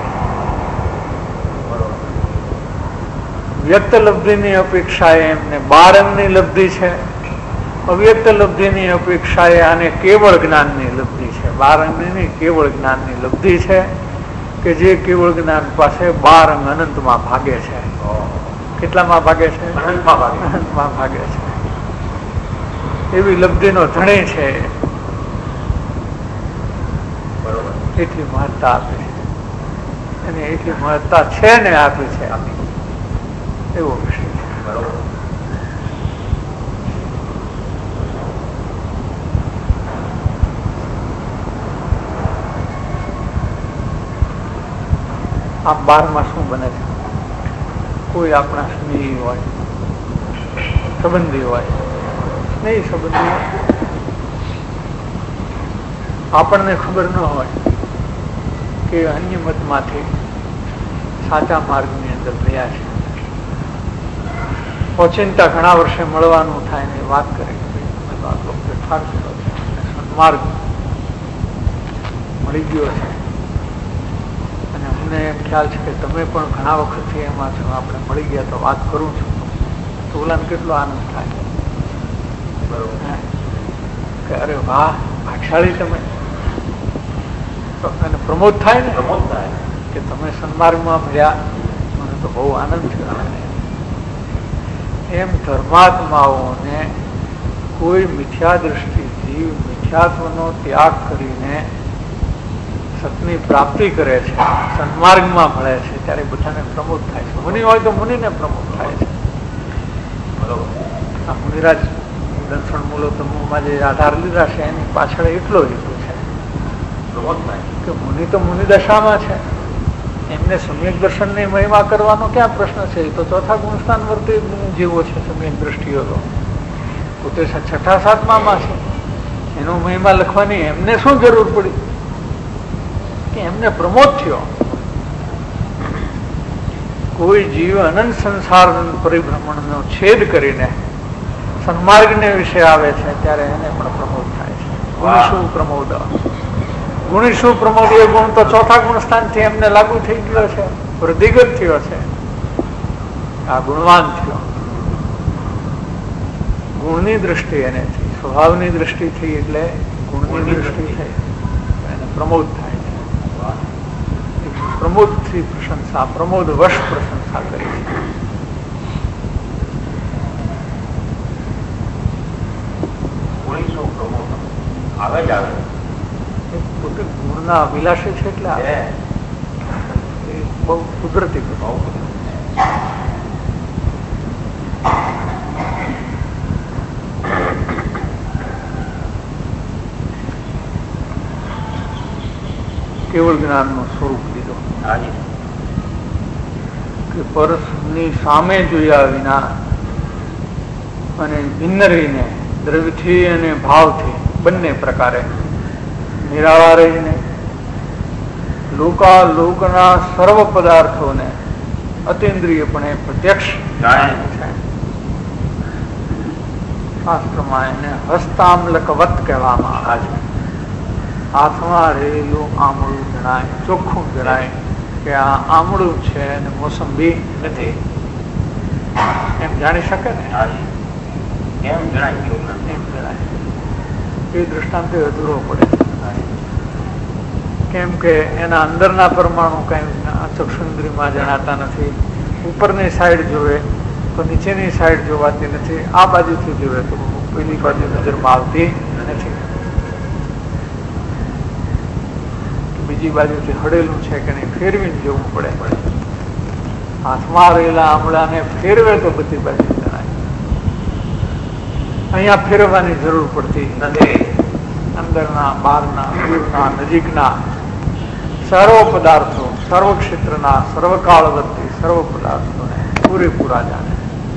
વ્યક્ત લબ્ધિની અપેક્ષાએ એમને 12 અંગની લબ્ધિ છે. અવ્યક્ત લબ્ધિની અપેક્ષાએ આને કેવળ જ્ઞાનની લબ્ધિ છે. 12 અંગની કેવળ જ્ઞાનની લબ્ધિ છે કે જે કેવળ જ્ઞાન પાસે 12 અંગ અનંતમાં ભાગે છે. કેટલામાં ભાગે છે? અનંતમાં ભાગે છે. એવી લબ્ધિનો ધણી છે. એટલી મહત્તા આપે છે અને એટલી મહત્તા છે ને આપી છે એવો વિષય છે. આ 12માં શું બને છે? કોઈ આપણા સ્નેહી હોય, સંબંધી હોય, સ્નેહી સંબંધી આપણને ખબર ન હોય કે અન્ય મતમાંથી સાચા માર્ગની અંદર રહ્યા છે. ઓચિંતા ઘણા વર્ષે મળવાનું થાય ને વાત કરે સન્માર્ગ મળી ગયો છે અને અમને એમ ખ્યાલ છે કે તમે પણ ઘણા વખતથી એમાં છો, આપણે મળી ગયા તો વાત કરું છું તો ઓલાને કેટલો આનંદ થાય કે અરે વાહ ભાગશાળી તમે, એને પ્રમોદ થાય ને કે તમે સન્માર્ગમાં મળ્યા, મને તો બહુ આનંદ થયો. એમ ધર્માત્માઓને કોઈ મિથ્યા દ્રષ્ટિ જીવ મિથ્યાત્વનો ત્યાગ કરીને સતની પ્રાપ્તિ કરે છે, સન્માર્ગમાં મળે છે, ત્યારે બધાને પ્રમોદ થાય છે. મુનિ હોય તો મુનિને પ્રમોદ થાય છે. બરોબર. મુનિરાજ દર્શન મૂલો તમમાં જે આધાર લીધા છે એની પાછળ એટલો હેતુ છે કે મુનિ તો મુનિ દશામાં છે, એમને સમ્યક દર્શનની મહિમા કરવાનો ક્યાં પ્રશ્ન છે? એ તો ચોથા ગુણસ્થાન વર્તે જેવો છે. સમ્યક દ્રષ્ટિઓ તો પોતે છઠ્ઠા સાતમામાં છે, એનો મહિમા લખવાની એમને શું જરૂર પડી કે એમને પ્રમોદ થયો. કોઈ જીવ અનંત સંસાર પરિભ્રમણનો છેદ કરીને સન્માર્ગને વિશે આવે છે ત્યારે એને પણ પ્રમોદ થાય છે. ગુણશું પ્રમોદ, ગુણશું પ્રમોદ એ ગુણ તો ચોથા ગુણ સ્થાનથી એમને લાગુ થઈ ગયો છે, વૃદ્ધિગત થયો છે, આ ગુણવાન થયો. ગુણની દ્રષ્ટિ એને થઈ, સ્વભાવની દ્રષ્ટિ થઈ એટલે ગુણની દ્રષ્ટિ થઈ, એને પ્રમોદ થાય છે. પ્રમોદથી પ્રશંસા, પ્રમોદ વશ પ્રશંસા કરી છે. આવે જ આવે પોતે ગુણના અભિલાષી છે એટલે બહુ કુદરતી. કેવળ જ્ઞાનનું સ્વરૂપ લીધો કે પરસની સામે જોયા વિના અને ભિન્ન રહીને દ્રવ્યથી અને ભાવથી બંને પ્રકારે નિરાળા રહીને લોકના સર્વ પદાર્થોને અતિન્દ્રિયપણે પ્રત્યક્ષ જાણે છે. શાસ્ત્રમાં એને હસ્તામલકવત કહેવામાં આવે છે. હાથમાં રહેલું આમળું જણાય, ચોખ્ખું જણાય કે આ આમળું છે અને મોસંબી નથી, એમ જાણી શકે ને? એમ જણાય, એમ જણાય. એ દ્રષ્ટાંત અધૂરો પડે, કેમ કે એના અંદરના પરમાણુ કઈ ચક્ષુન્દ્રીમાં જણાતા નથી. ઉપરની સાઈડ જોવે તો નીચેની સાઈડ જોવાતી નથી, આ બાજુથી જોવે તો પેલી બાજુ નજરમાં આવતી નથી, બીજી બાજુથી હડેલું છે કે નહીં ફેરવીને જોવું પડે. હાથમાં રહેલા આમળાને ફેરવે તો બધી બાજુ જણાય. અહીંયા ફેરવવાની જરૂર પડતી નથી. અંદરના, બહારના, દૂરના, નજીકના સર્વ પદાર્થો, સર્વ ક્ષેત્રના, સર્વકાળવર્તી સર્વ પદાર્થોને પૂરેપૂરા જાણે.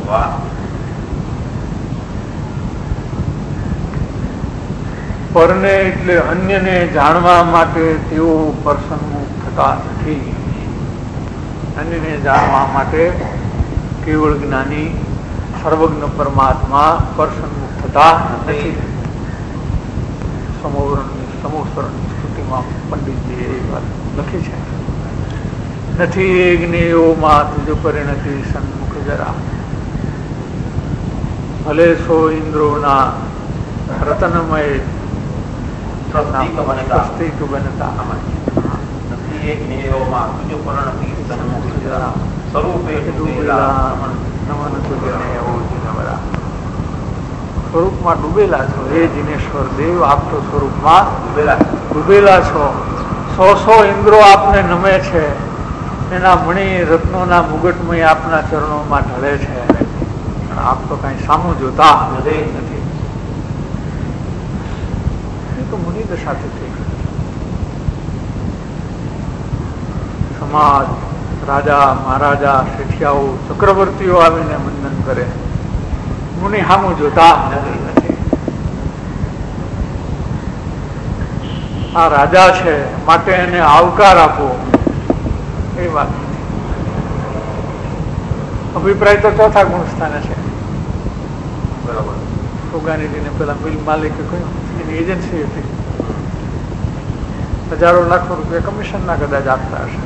પરને એટલે અન્યને જાણવા માટે તેઓ પરસન્મુખ થતા નથી. અન્યને જાણવા માટે કેવળ જ્ઞાની સર્વજ્ઞ પરમાત્મા પરસન્મુખ થતા નથી. સમોસરણની સ્તુતિમાં પંડિતજીએ એ વાત લખી છે. નથી જ્ઞેયોમાં તુજ પરિણતિ સન્મુખ જરા, ભલે સો ઇન્દ્રોના રતનમય સ્વસ્તિક બનતા નથી જ્ઞેયોમાં તુજ પરિણતિ સન્મુખ જરા, સ્વરૂપે નમન તુજને ઓજિનવરા. સ્વરૂપમાં ડૂબેલા છો હે જીનેશ્વર દેવ, આપ તો સ્વરૂપમાં ડૂબેલા છો. 100 ઇન્દ્રો આપને નમે છે, એના મણી રત્નોના મુગટમય આપના ચરણોમાં ઢળે છે, પણ આપ તો કઈ સામું જોતા નથી. એ તો મુનિ દશાથી થઈ ગયું. સમાજ, રાજા મહારાજા, શેઠિયાઓ, ચક્રવર્તીઓ આવીને વંદન કરે, મુનિ સામું જોતા નથી. આ રાજા છે માટે એને આવકાર આપો, એ વાત અભિપ્રાય તો ચોથા ગુણ સ્થાને છે. ફોગાનીજીને પેલા મિલ માલિકે કહ્યું, એની એજન્સી હતી, હજારો લાખો રૂપિયા કમિશનના કદાચ આપતા હશે.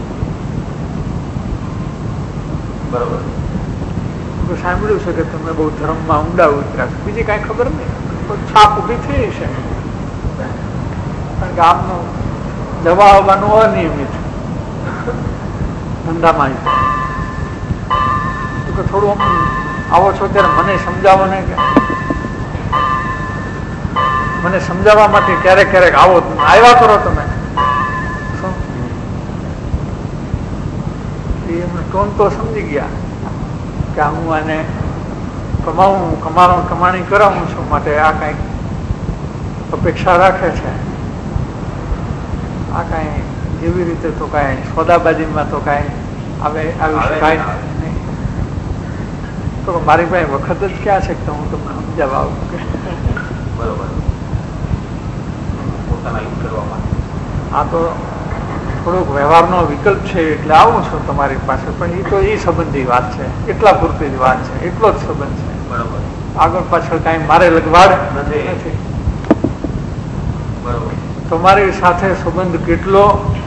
બરોબર. સાંભળ્યું છે કે તમે બહુ ધર્મમાં ઊંડા ઉતર્યા છો. બીજી કાંઈ ખબર નહીં, છાપ ઊભી થઈ છે. કારણ કે આપનું જવા આવવાનું અનિયમિત ધંધામાં કે થોડું આવો છો ત્યારે મને સમજાવો ને, કે મને સમજાવવા માટે ક્યારેક ક્યારેક આવો, આવ્યા કરો તમે. એમને ટોન તો સમજી ગયા કે હું આને કમાણી કરાવું છું, માટે આ કઈક અપેક્ષા રાખે છે. આ કઈ એવી રીતે તો કઈ સોદાબાજીમાં તો કઈ આવી શકાય નહીં. તો મારી પાસે વખત જ ક્યાં છે કે હું તમને સમજાવવા આવું કે બરોબર. આ તો થોડોક વ્યવહારનો વિકલ્પ છે એટલે આવું છું તમારી પાસે, પણ એ તો એ સંબંધી વાત છે, એટલા પૂરતી જ વાત છે, એટલો જ સંબંધ છે. બરોબર. આગળ પાછળ કઈ મારે લગવાડ નથી. બરોબર. તમારી સાથે સંબંધ કેટલો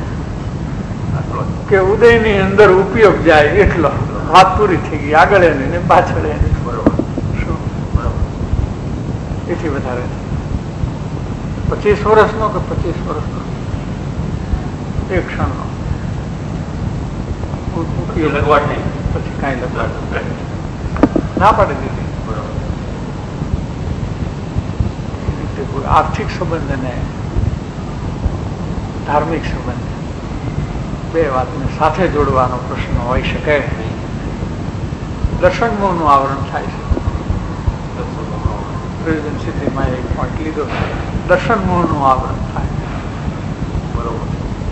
કે ઉદયની અંદર ઉપયોગ જાય એટલો. વાત પૂરી થઈ ગઈ. આગળ એની ને પાછળ એની. બરોબર. શું બરોબર. એથી વધારે 25 વર્ષનો કે 25 વર્ષનો એક ક્ષણનો લગવાડ નહીં, પછી કઈ લગવાડ ના પાડી દીધી. કોઈ આર્થિક સંબંધ અને ધાર્મિક સંબંધ બે વાતને સાથે જોડવાનો પ્રશ્ન હોઈ શકે. દર્શન મોહનું આવરણ થાય છે. પ્રેઝન્સીમાં એક પોઈન્ટ લીધો છે, દર્શન મોહનું આવરણ થાય. બરોબર.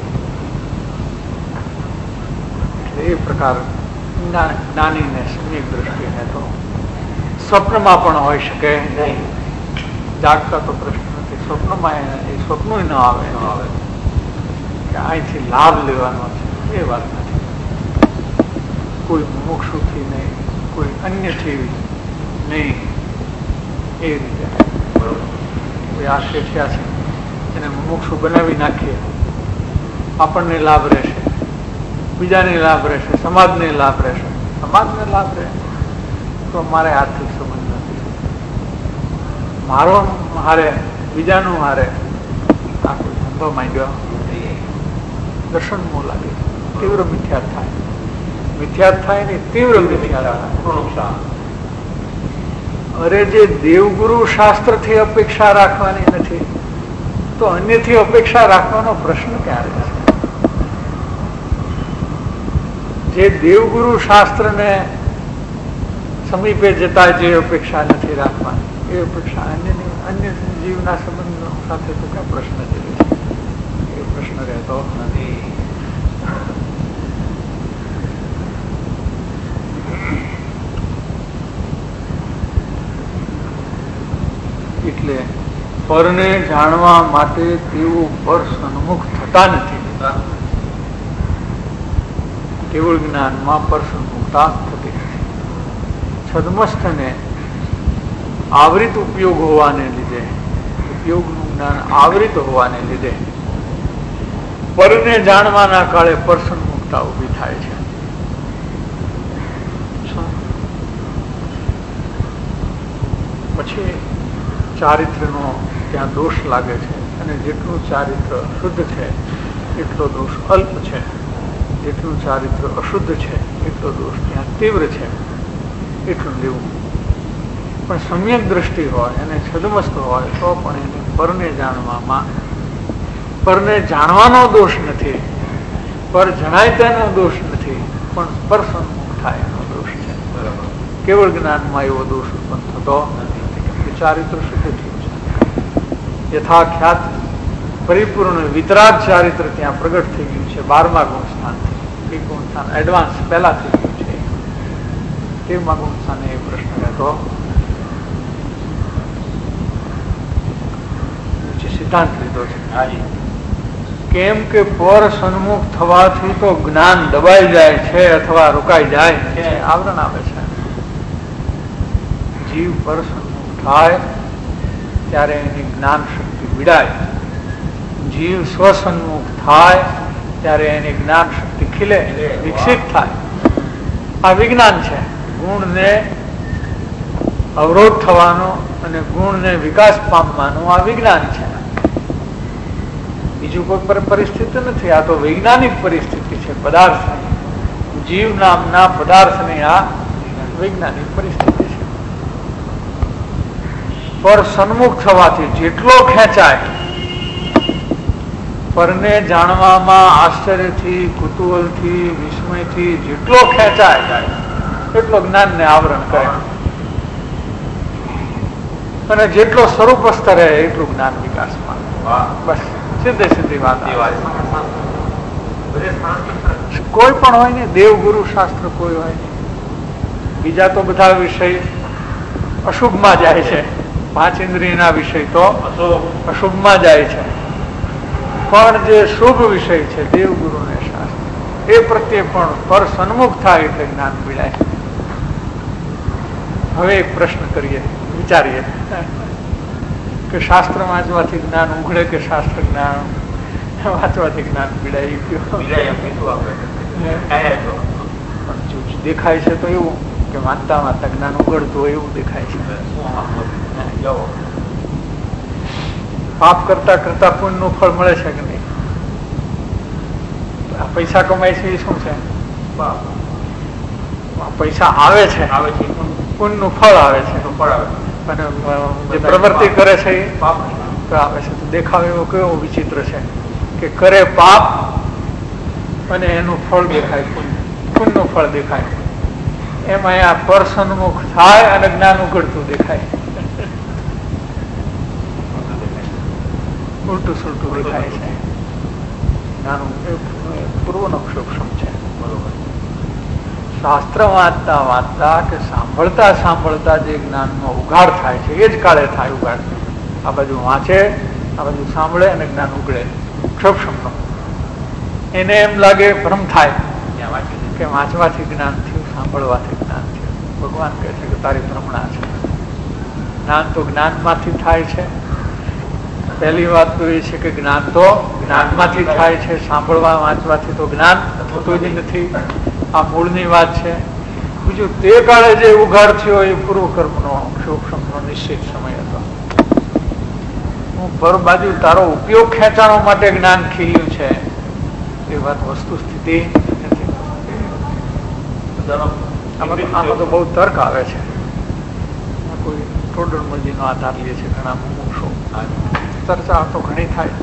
એટલે એ પ્રકાર જ્ઞાનીને સમ્યક દ્રષ્ટિને તો સ્વપ્નમાં પણ હોઈ શકે નહીં. જાગતા તો પ્રશ્ન નથી, સ્વપ્નમાં એ સ્વપ્ન ન આવે કે અહીંથી લાભ લેવાનો છે, એ વાત નથી. કોઈ મોક્ષથી નહીં, કોઈ અન્યથી નહીં, એ રીતે કોઈ આ શેઠિયા છે એને મોક્ષું બનાવી નાખીએ, આપણને લાભ રહેશે, બીજાને લાભ રહેશે, સમાજને લાભ રહેશે. સમાજને લાભ રહે તો મારે આર્થિક સંબંધ નથી, મારો હારે બીજાનું હારે આ કોઈ ધંધો માંડ્યો. દર્શન મોહ લાગે, તીવ્ર મિથ્યાત થાય. મિથ્યાત થાય ને તીવ્ર મિથ્યાત થાય. અરે જે દેવગુરુ શાસ્ત્ર થી અપેક્ષા રાખવાની નથી તો અન્યથી અપેક્ષા રાખવાનો પ્રશ્ન ક્યારે છે? જે દેવગુરુ શાસ્ત્ર ને સમીપે જતા જે અપેક્ષા નથી રાખવાની, એ અપેક્ષા અન્ય જીવના સંબંધો સાથે તો ક્યાં પ્રશ્ન જેવી છે? એ પ્રશ્ન રહેતો નથી. એટલે પરને જાણવા માટે તેઓ પર સન્મુખ થતા નથી. કેવળ જ્ઞાનમાં પર સન્મુખતા થતી નથી. છદ્મસ્થને આવૃત ઉપયોગ હોવાને લીધે, ઉપયોગનું જ્ઞાન આવૃત હોવાને લીધે પરને જાણવાના કાળે પર સન્મુખતા ઉભી થાય છે. પછી ચારિત્રનો ત્યાં દોષ લાગે છે, અને જેટલું ચારિત્ર શુદ્ધ છે એટલો દોષ અલ્પ છે, જેટલું ચારિત્ર અશુદ્ધ છે એટલો દોષ ત્યાં તીવ્ર છે, એટલું લેવું. પણ સમ્યક દ્રષ્ટિ હોય અને છદ્મસ્થ હોય તો પણ એને પરને જાણવામાં, પરને જાણવાનો દોષ નથી, પર જણાય તેનો દોષ નથી, પણ પર સન્મુખ થાય એનો દોષ છે. કેવળ જ્ઞાનમાં એવો દોષ ઉત્પન્ન થતો નથી. ચારિત્ર શુદ્ધ થયું છે. યથાખ્યાત પરિપૂર્ણ વિતરાગ ચારિત્ર ત્યાં પ્રગટ થઈ ગયું છે 12મા ગુણ સ્થાનથી. એ ગુણ સ્થાન એડવાન્સ પહેલા થઈ ગયું છે. 13મા ગુણ સ્થાને એ પ્રશ્ન રહેતો સિદ્ધાંત લીધો છે. કેમ કે પર સન્મુખ થવાથી તો જ્ઞાન દબાઈ જાય છે અથવા રોકાઈ જાય છે, આવરણ આવે છે. જીવ પર સન્મુખ થાય ત્યારે એની જ્ઞાન શક્તિ વિડાય, જીવ સ્વસન્મુખ થાય ત્યારે એની જ્ઞાન શક્તિ ખીલે, વિકસિત થાય. આ વિજ્ઞાન છે. ગુણને અવરોધ થવાનો અને ગુણને વિકાસ પામવાનું આ વિજ્ઞાન છે. બીજું કોઈ પરિસ્થિતિ નથી. આ તો વૈજ્ઞાનિક પરિસ્થિતિ છે. પદાર્થની, જીવ નામના પદાર્થની આ વૈજ્ઞાનિક પરિસ્થિતિ છે. પર સન્મુખ થવાથી જેટલો ખેંચાય, પરને જાણવામાં આશ્ચર્યથી, કુતૂહલથી, વિસ્મયથી જેટલો ખેંચાય એટલો જ્ઞાનને આવરણ કરે, અને જેટલો સ્વરૂપસ્થ રહે એટલું જ્ઞાન વિકાસ પામે. બસ સીધે સીધી વાત. કોઈ પણ હોય ને, દેવગુરુ શાસ્ત્ર કોઈ હોય ને, બીજા તો બધા વિષય અશુભમાં જાય છે. 5 ઇન્દ્રિયના વિષય તો અશુભમાં જાય છે. પણ જે શુભ વિષય છે દેવગુરુ ને શાસ્ત્ર, એ પ્રત્યે પણ પર સન્મુખ થાય એટલે જ્ઞાન મિળાય. હવે એક પ્રશ્ન કરીએ, વિચારીએ કે શાસ્ત્ર વાંચવાથી જ્ઞાન ઉઘડે કે શાસ્ત્ર જ્ઞાન વાંચવાથી જ્ઞાન પીડાય? દેખાય છે તો એવું કે વાંચતા વાંચતા જ્ઞાન ઉઘડતું હોય એવું દેખાય છે. પાપ કરતા કરતા પુણ્યનું ફળ મળે છે કે નહીં? પૈસા કમાય છે એ શું છે? પૈસા આવે છે, પુણ્યનું ફળ આવે છે. અને જે પ્રવૃત્તિ કરે છે એ પાપ આવે છે. તો દેખાવ એવો કેવો વિચિત્ર છે કે કરે પાપ અને એનું ફળ દેખાય, પુણ્યનું ફળ દેખાય. એમ અહીંયા પર સન્મુખ થાય અને જ્ઞાન ઉઘડતું દેખાય, ઉલટું સુલટું દેખાય છે. પૂર્વનો સૂક્ષ્મ છે. શાસ્ત્ર વાંચતા વાંચતા કે સાંભળતા સાંભળતા જે જ્ઞાનનો ઉઘાડ થાય છે એ જ કાળે થાય ઉઘાડ. આ બાજુ વાંચે, આ બાજુ સાંભળે અને જ્ઞાન ઉઘડે. સૂક્ષ્મનો એને એમ લાગે, ભ્રમ થાય કે વાંચવાથી જ્ઞાન થયું, સાંભળવાથી જ્ઞાન થયું. ભગવાન કહે છે કે તારી ભ્રમણા છે. જ્ઞાન તો જ્ઞાનમાંથી થાય છે. પહેલી વાત તો એ છે કે જ્ઞાન તો જ્ઞાનમાંથી થાય છે. સાંભળવા વાંચવાથી તો જ્ઞાન થતું જ નથી. આ મૂળની વાત છે. બીજું, તે કાળે જે ઉઘાડ થયો એ પૂર્વકર્મનો સૂક્ષ્મનો નિશ્ચિત સમય હતો. હું પર બાજુ તારો ઉપયોગ ખેંચાણો માટે જ્ઞાન ખીલ્યું છે એ વાત વસ્તુ સ્થિતિ નથી. આમાં તો બહુ તર્ક આવે છે. કોઈ ટોડરમલજીનો આધાર લે છે ઘણા મુમુક્ષો. ચર્ચા તો ઘણી થાય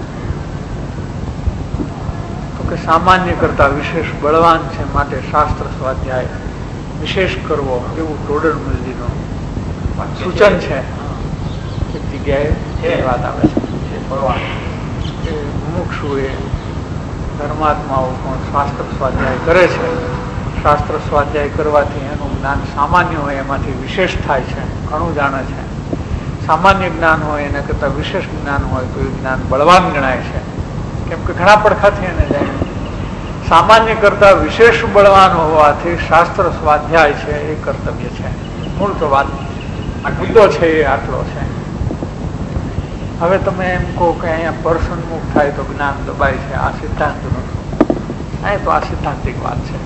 તો કે સામાન્ય કરતા વિશેષ બળવાન છે માટે શાસ્ત્ર સ્વાધ્યાય વિશેષ કરવો એવું ટોડરમલજીનું સૂચન છે. એક જગ્યાએ વાત આવે છે કે મુમુક્ષુ એ ધર્માત્માઓ પણ શાસ્ત્ર સ્વાધ્યાય કરે છે. શાસ્ત્ર સ્વાધ્યાય કરવાથી એનું જ્ઞાન સામાન્ય હોય એમાંથી વિશેષ થાય છે, ઘણું જાણે છે. સામાન્ય જ્ઞાન હોય એના કરતાં વિશેષ જ્ઞાન હોય તો એ જ્ઞાન બળવાન ગણાય છે, કેમ કે ઘણા પડખાથી એને જાય. સામાન્ય કરતા વિશેષ બળવાન હોવાથી શાસ્ત્ર સ્વાધ્યાય છે એ કર્તવ્ય છે. મૂળ તો વાત મુદ્દો છે એ આટલો છે. હવે તમે એમ કહો કે અહીંયા પરસન્મુખ થાય તો જ્ઞાન દબાય છે, આ સિદ્ધાંત નથી. અહીંયા તો આ સિદ્ધાંતિક વાત છે.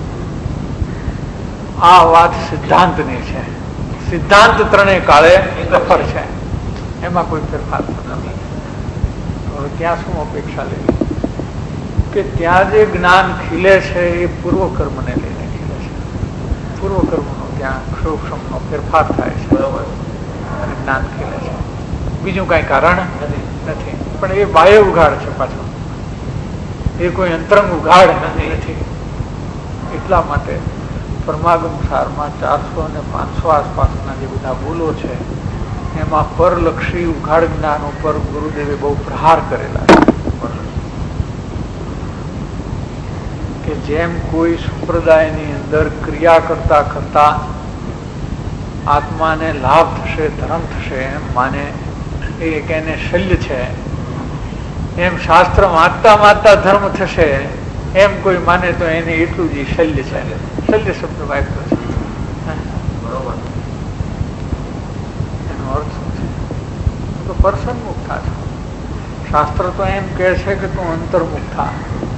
આ વાત સિદ્ધાંતની છે. સિદ્ધાંત ત્રણેય કાળે સફર છે, એમાં કોઈ ફેરફાર થતો નથી. હવે ત્યાં શું અપેક્ષા લેવી કે ત્યાં જે જ્ઞાન ખીલે છે એ પૂર્વકર્મને લઈને ખીલે છે. પૂર્વકર્મનો ત્યાં સૂક્ષ્મનો ફેરફાર થાય છે, બરોબર, અને જ્ઞાન ખીલે છે. બીજું કઈ કારણ નથી. પણ એ બાહ્ય ઉઘાડ છે પાછો, એ કોઈ અંતરંગ ઉઘાડ નથી. એટલા માટે પરમાગમ સારમાં 400 અને 500 આસપાસના જે બધા બોલો છે એમાં પરલક્ષી ઉઘાડ જ્ઞાન ઉપર ગુરુદેવે બહુ પ્રહાર કરેલા છે કે જેમ કોઈ સંપ્રદાયની અંદર ક્રિયા કરતા કરતા આત્માને લાભ થશે, ધર્મ થશે એમ માને એક એને શલ્ય છે, એમ શાસ્ત્ર વાંચતા વાંચતા ધર્મ થશે એમ કોઈ માને તો એને એટલું જ શલ્ય છે. શલ્ય શબ્દ વાપર્યો છે, બરોબર. એનો અર્થ શું છે? તો પર્સનમુખ થા. શાસ્ત્ર તો એમ કહે છે કે તું અંતર્મુખ થા.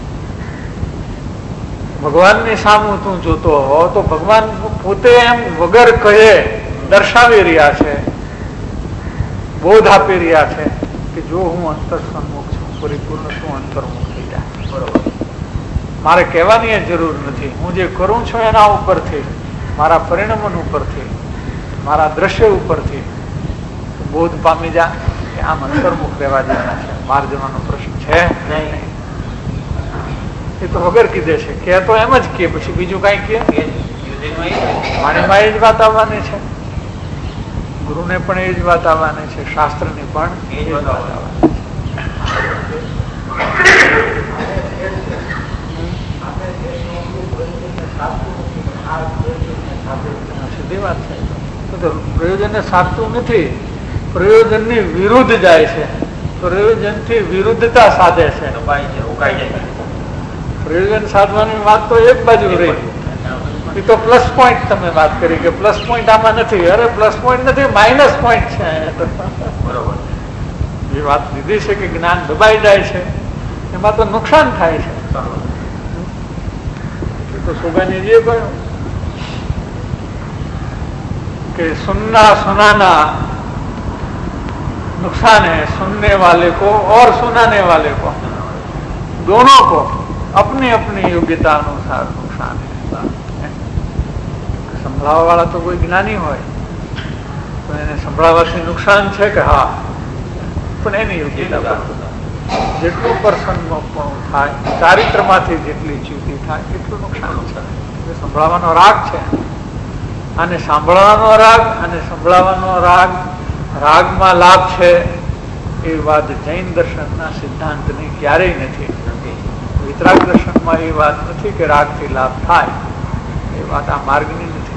ભગવાનની સામું તું જોતો હો તો ભગવાન પોતે એમ વગર કહે દર્શાવી રહ્યા છે, બોધ આપી રહ્યા છે કે જો હું અંતર સન્મુખ છું, પરિપૂર્ણ છું, અંતર્મુખ થઈ જાય. બરોબર. મારે કહેવાની જરૂર નથી. હું જે કરું છું એના ઉપરથી, મારા પરિણમન ઉપરથી, મારા દ્રશ્ય ઉપરથી બોધ પામી જા કે આમ અંતર્મુખ રહેવા દેવાના છે. બહાર જવાનો પ્રશ્ન છે નહીં. એ તો વગર કીધે છે કે તો એમ જ કે પછી બીજું કઈ કે વાણીમાં એ જ વાત આવવાની છે, ગુરુને પણ એ જ વાત આવવાની છે, શાસ્ત્રની પણ એ જ વાત આવવાની છે. સીધી વાત છે. તો પ્રયોજનને સાધતું નથી, પ્રયોજનની વિરુદ્ધ જાય છે, પ્રયોજનથી વિરુદ્ધતા સાધે છે. પ્રયોજન સાધવાની વાત તો એક બાજુ રહી. એ તો પ્લસ પોઈન્ટ તમે વાત કરી કે પ્લસ પોઈન્ટ આમાં નથી. અરે પ્લસ પોઈન્ટ નથી, માઇનસ પોઈન્ટ છે. બરોબર. જે વાત લીધી છે કે જ્ઞાન દબાઈ જાય છે એમાં તો નુકસાન થાય છે. તો સુગાનીજીએ કહ્યું कि सुनना सुनाना नुकसान है, सुनने वाले को और सुनाने वाले को, दोनों को अपनी अपनी योग्यता अनुसार नुकसान है. संभळावा वाला तो कोई ज्ञानी હોય તો એને સંભળાવવાથી નુકસાન છે કે હા, પણ એની યોગ્યતા જેટલું પ્રસન્નપણું થાય, ચારિત્રમાંથી જેટલી ચ્યુતિ થાય એટલું નુકસાન છે. સંભળાવવાનો રાગ છે અને સાંભળવાનો રાગ અને સંભળાવવાનો રાગ, રાગમાં લાભ છે એ વાત જૈન દર્શનના સિદ્ધાંતની ક્યારેય નથી. વિતરાગ દર્શનમાં એ વાત નથી કે રાગથી લાભ થાય, એ વાત આ માર્ગની નથી.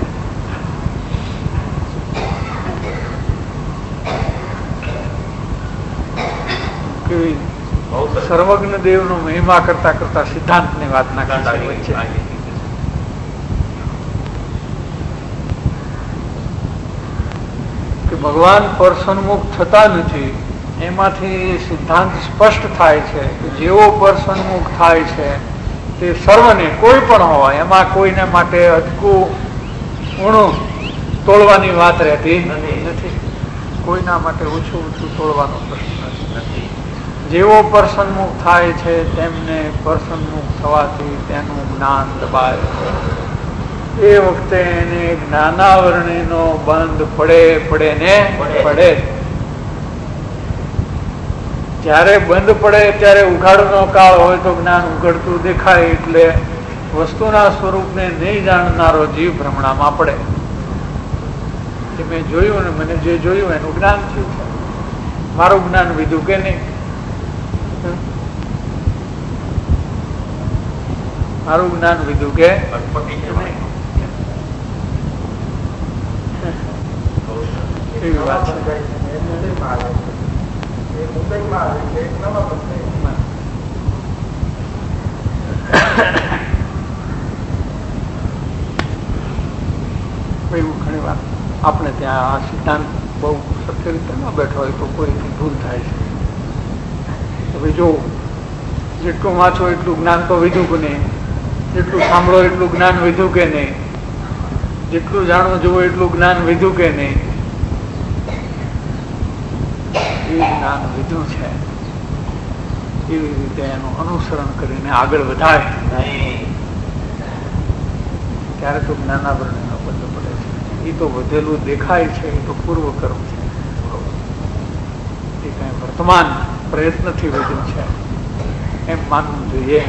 સર્વજ્ઞ દેવનો મહિમા કરતા કરતા સિદ્ધાંતની વાત નાખી છે. કે ભગવાન પર સન્મુખ થતા નથી, એમાંથી સિદ્ધાંત સ્પષ્ટ થાય છે કે જેવો પર સન્મુખ થાય છે તે સર્વને, કોઈ પણ હોય એમાં કોઈને માટે અટકું ઊણું તોડવાની વાત રહેતી નથી. કોઈના માટે ઓછું ઓછું તોડવાનો પ્રશ્ન નથી. જેવો પર સન્મુખ થાય છે તેમને પર સન્મુખ થવાથી તેનું જ્ઞાન દબાય છે. એ વખતે એને જ્ઞાનાવરણીનો બંધ પડે ને પડે. જયારે બંધ પડે ત્યારે ઉઘાડનો કાળ હોય તો જ્ઞાન ઉઘડતું દેખાય, એટલે વસ્તુના સ્વરૂપને નહીં જાણનારો જીવ ભ્રમણામાં પડે. મેં જોયું ને મને જે જોયું એનું જ્ઞાન થયું છે, મારું જ્ઞાન વિધું કે નહીં, મારું જ્ઞાન વિધું કે નહીં. એવી વાત છે. એવું ઘણી વાર આપણે ત્યાં આ સિદ્ધાંત બહુ સત્ય રીતે ન બેઠો હોય તો કોઈથી ભૂલ થાય છે. હવે જો જેટલું વાંચો એટલું જ્ઞાન તો વિધું કે નહીં, જેટલું સાંભળો એટલું જ્ઞાન વિધું કે નહીં, જેટલું જાણવું જુઓ એટલું જ્ઞાન વિધું કે નહીં. એ જ્ઞાન વિધું છે, એવી રીતે એનું અનુસરણ કરીને આગળ વધાય ત્યારે તો જ્ઞાનાવરણનો બંધ પડે છે. એ તો વધેલું દેખાય છે, એ તો પૂર્વ કર્મ છે, એ કઈ વર્તમાન પ્રયત્નથી વધ્યું છે એમ માનવું જોઈએ.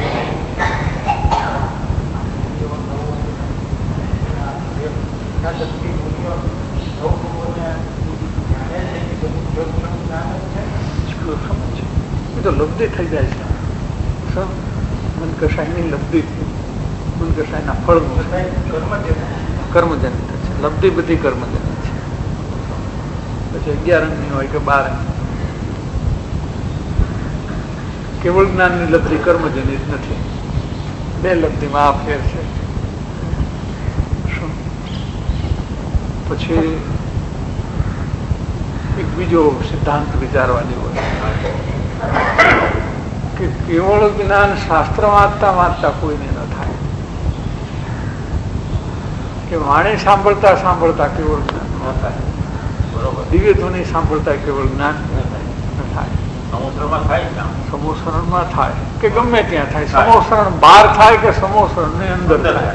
એ તો લબ્ધિ થઈ જાય છે, મન કષાયની લબ્ધિ, મન કષાયના ફળ કર્મજનિત છે. લબ્ધિ બધી કર્મજનિત છે. પછી 11 અંગની હોય કે 12 અંગની, કેવળ જ્ઞાનની લબ્ધિ કર્મજનિત નથી. બે લબ્ધિમાં આ ફેર છે. પછી એક બીજો સિદ્ધાંત વિચારવા જેવો કે કેવળ જ્ઞાન શાસ્ત્ર વાંચતા વાંચતા કોઈને ન થાય, કે વાણી સાંભળતા સાંભળતા કેવળ જ્ઞાન ન થાય, બરોબર. દિવ્ય ધ્વનિ સાંભળતા કેવળ જ્ઞાન ન થાય. સમુદ્રમાં થાય ને આમ. સમોસરણમાં થાય કે ગમે ત્યાં થાય, સમોસરણ બહાર થાય કે સમોસરણ ની અંદર થાય,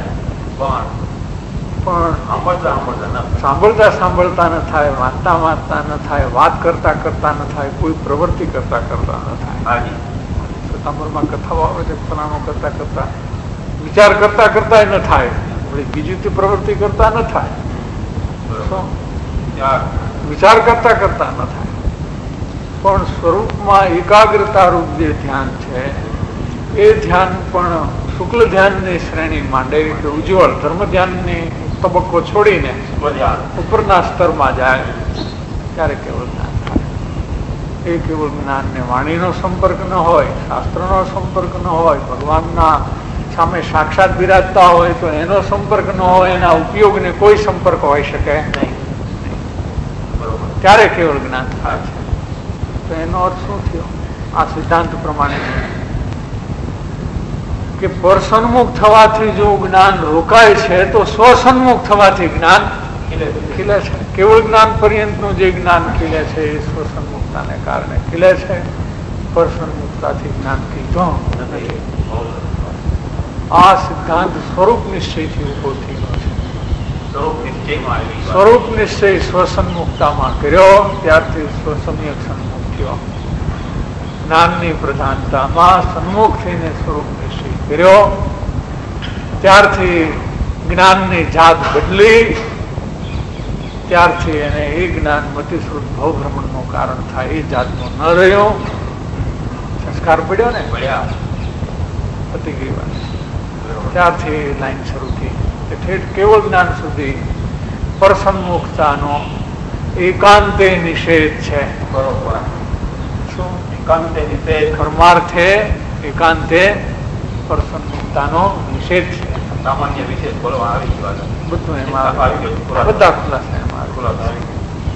પણ સાંભળતા સાંભળતા ન થાય, વાંચતા વાંચતા ન થાય, વાત કરતા કરતા ન થાય, કોઈ પ્રવૃત્તિ કરતા કરતા ન થાય. સતામરમાં કથાઓ આવે છે, ફલાણો કરતા કરતા વિચાર કરતા કરતા ન થાય, બીજી પ્રવૃત્તિ કરતા ન થાય, વિચાર કરતા કરતા ન થાય, પણ સ્વરૂપમાં એકાગ્રતા રૂપ જે ધ્યાન છે એ ધ્યાન પણ શુક્લ ધ્યાનની શ્રેણી માંડે કે ઉજ્જવળ ધર્મ ધ્યાનની તબક્કો છોડીને ઉપરના સ્તરમાં જાય ત્યારે કેવળ જ્ઞાન થાય. એ કેવળ જ્ઞાનને વાણીનો સંપર્ક ન હોય, શાસ્ત્રનો સંપર્ક ન હોય, ભગવાનના સામે સાક્ષાત બિરાજતા હોય તો એનો સંપર્ક ન હોય, એના ઉપયોગને કોઈ સંપર્ક હોઈ શકે નહીં, ત્યારે કેવળ જ્ઞાન થાય છે. તો એનો અર્થ શું થયો? આ સિદ્ધાંત પ્રમાણે કે પરસન્મુખ થવાથી જો જ્ઞાન રોકાય છે તો સ્વસન્મુખ થવાથી જ્ઞાન ખીલે છે. કેવળ જ્ઞાન પર્યંતનું જે જ્ઞાન ખીલે છે એ સ્વસન્મુખતાને કારણે ખીલે છે, પરસન્મુખતાથી જ્ઞાન ખીલતું નથી. આ સિદ્ધાંત સ્વરૂપ નિશ્ચયથી ઉભો થયો છે. સ્વરૂપ નિશ્ચય સ્વસન્મુખતામાં કર્યો ત્યારથી સ્વસમ્યક સન્મુખ થયો. જ્ઞાનની પ્રધાનતામાં સન્મુખ થઈને સ્વરૂપ નિશ્ચય કર્યો ત્યારથી જ્ઞાનની જાત બદલી, ત્યારથી એને એ જ્ઞાન મતિશ્રુત ભવભ્રમણનું કારણ થાય એ જાતનું ન રહ્યો. સંસ્કાર પડ્યો ને, પતી ગઈ વાત. ત્યારથી લાઈન શરૂ થઈ કે ઠેઠ કેવળ જ્ઞાન સુધી પરસન્મુખતાનો એકાંતે નિષેધ છે. બરોબર. શું એકાંતે નિષેધ? કર્માર્થે એકાંતે પરસન્મુખતાનો નિષેધ છે. સામાન્ય વિશેષ બોલવા આવી ગયું. બધું એમાં બધા ખુલાસા એમાં ખુલાસા આવી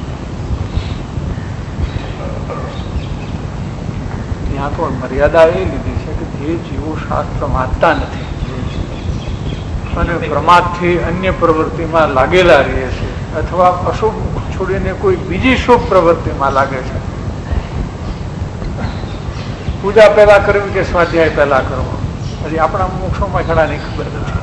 ત્યાં તો મર્યાદા એ લીધી છે કે જે જીવો શાસ્ત્ર વાંચતા નથી અને પ્રમાદથી અન્ય પ્રવૃત્તિમાં લાગેલા રહે છે અથવા અશુભ છોડીને કોઈ બીજી શુભ પ્રવૃત્તિમાં લાગે છે, પૂજા પહેલા કરવી કે સ્વાધ્યાય પહેલા કરવો, હજી આપણા મોક્ષોમાં ઘણાની ખબર નથી.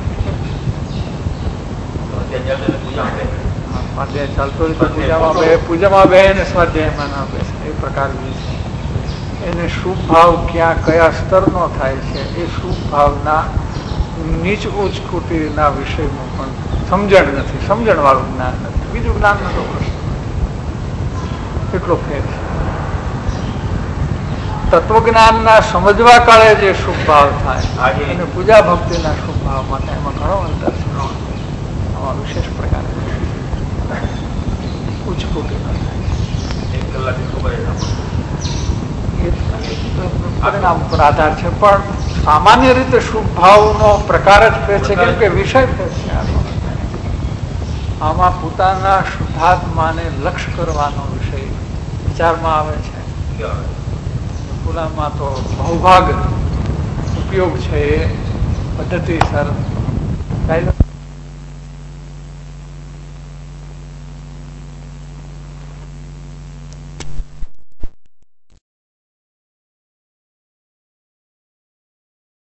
સ્વાધ્યાય ચાલતો હોય તો પૂજામાં બે ને સ્વાધ્યાયમાં ના બેસે, એ પ્રકારની એને શુભ ભાવ ક્યાં કયા સ્તરનો થાય છે એ શુભ ભાવના નીચ ઉચ્ચ કોટીના વિષયમાં પણ સમજણ નથી, સમજણ વાળું જ્ઞાન નથી, બીજું જ્ઞાન નતો પ્રશ્ન. એટલો ફેર છે. તત્વજ્ઞાનના સમજવા કાળે જે શુભ ભાવ થાય અને પૂજા ભક્તિના શુભ ભાવમાં થાય એમાં ઘણો અંતર છે. આમાં વિશેષ પ્રકારે ઉચ્ચ કોટીનો પરિણામ પર આધાર છે, પણ સામાન્ય રીતે શુભ ભાવનો પ્રકાર જ ફેર છે, કેમ કે વિષય ફેર છે. આમાં પોતાના શુદ્ધાત્માને લક્ષ્ય કરવાનો વિષય વિચારમાં આવે છે. પુલામાં તો બહુભાગ ઉપયોગ છે એ પદ્ધતિસર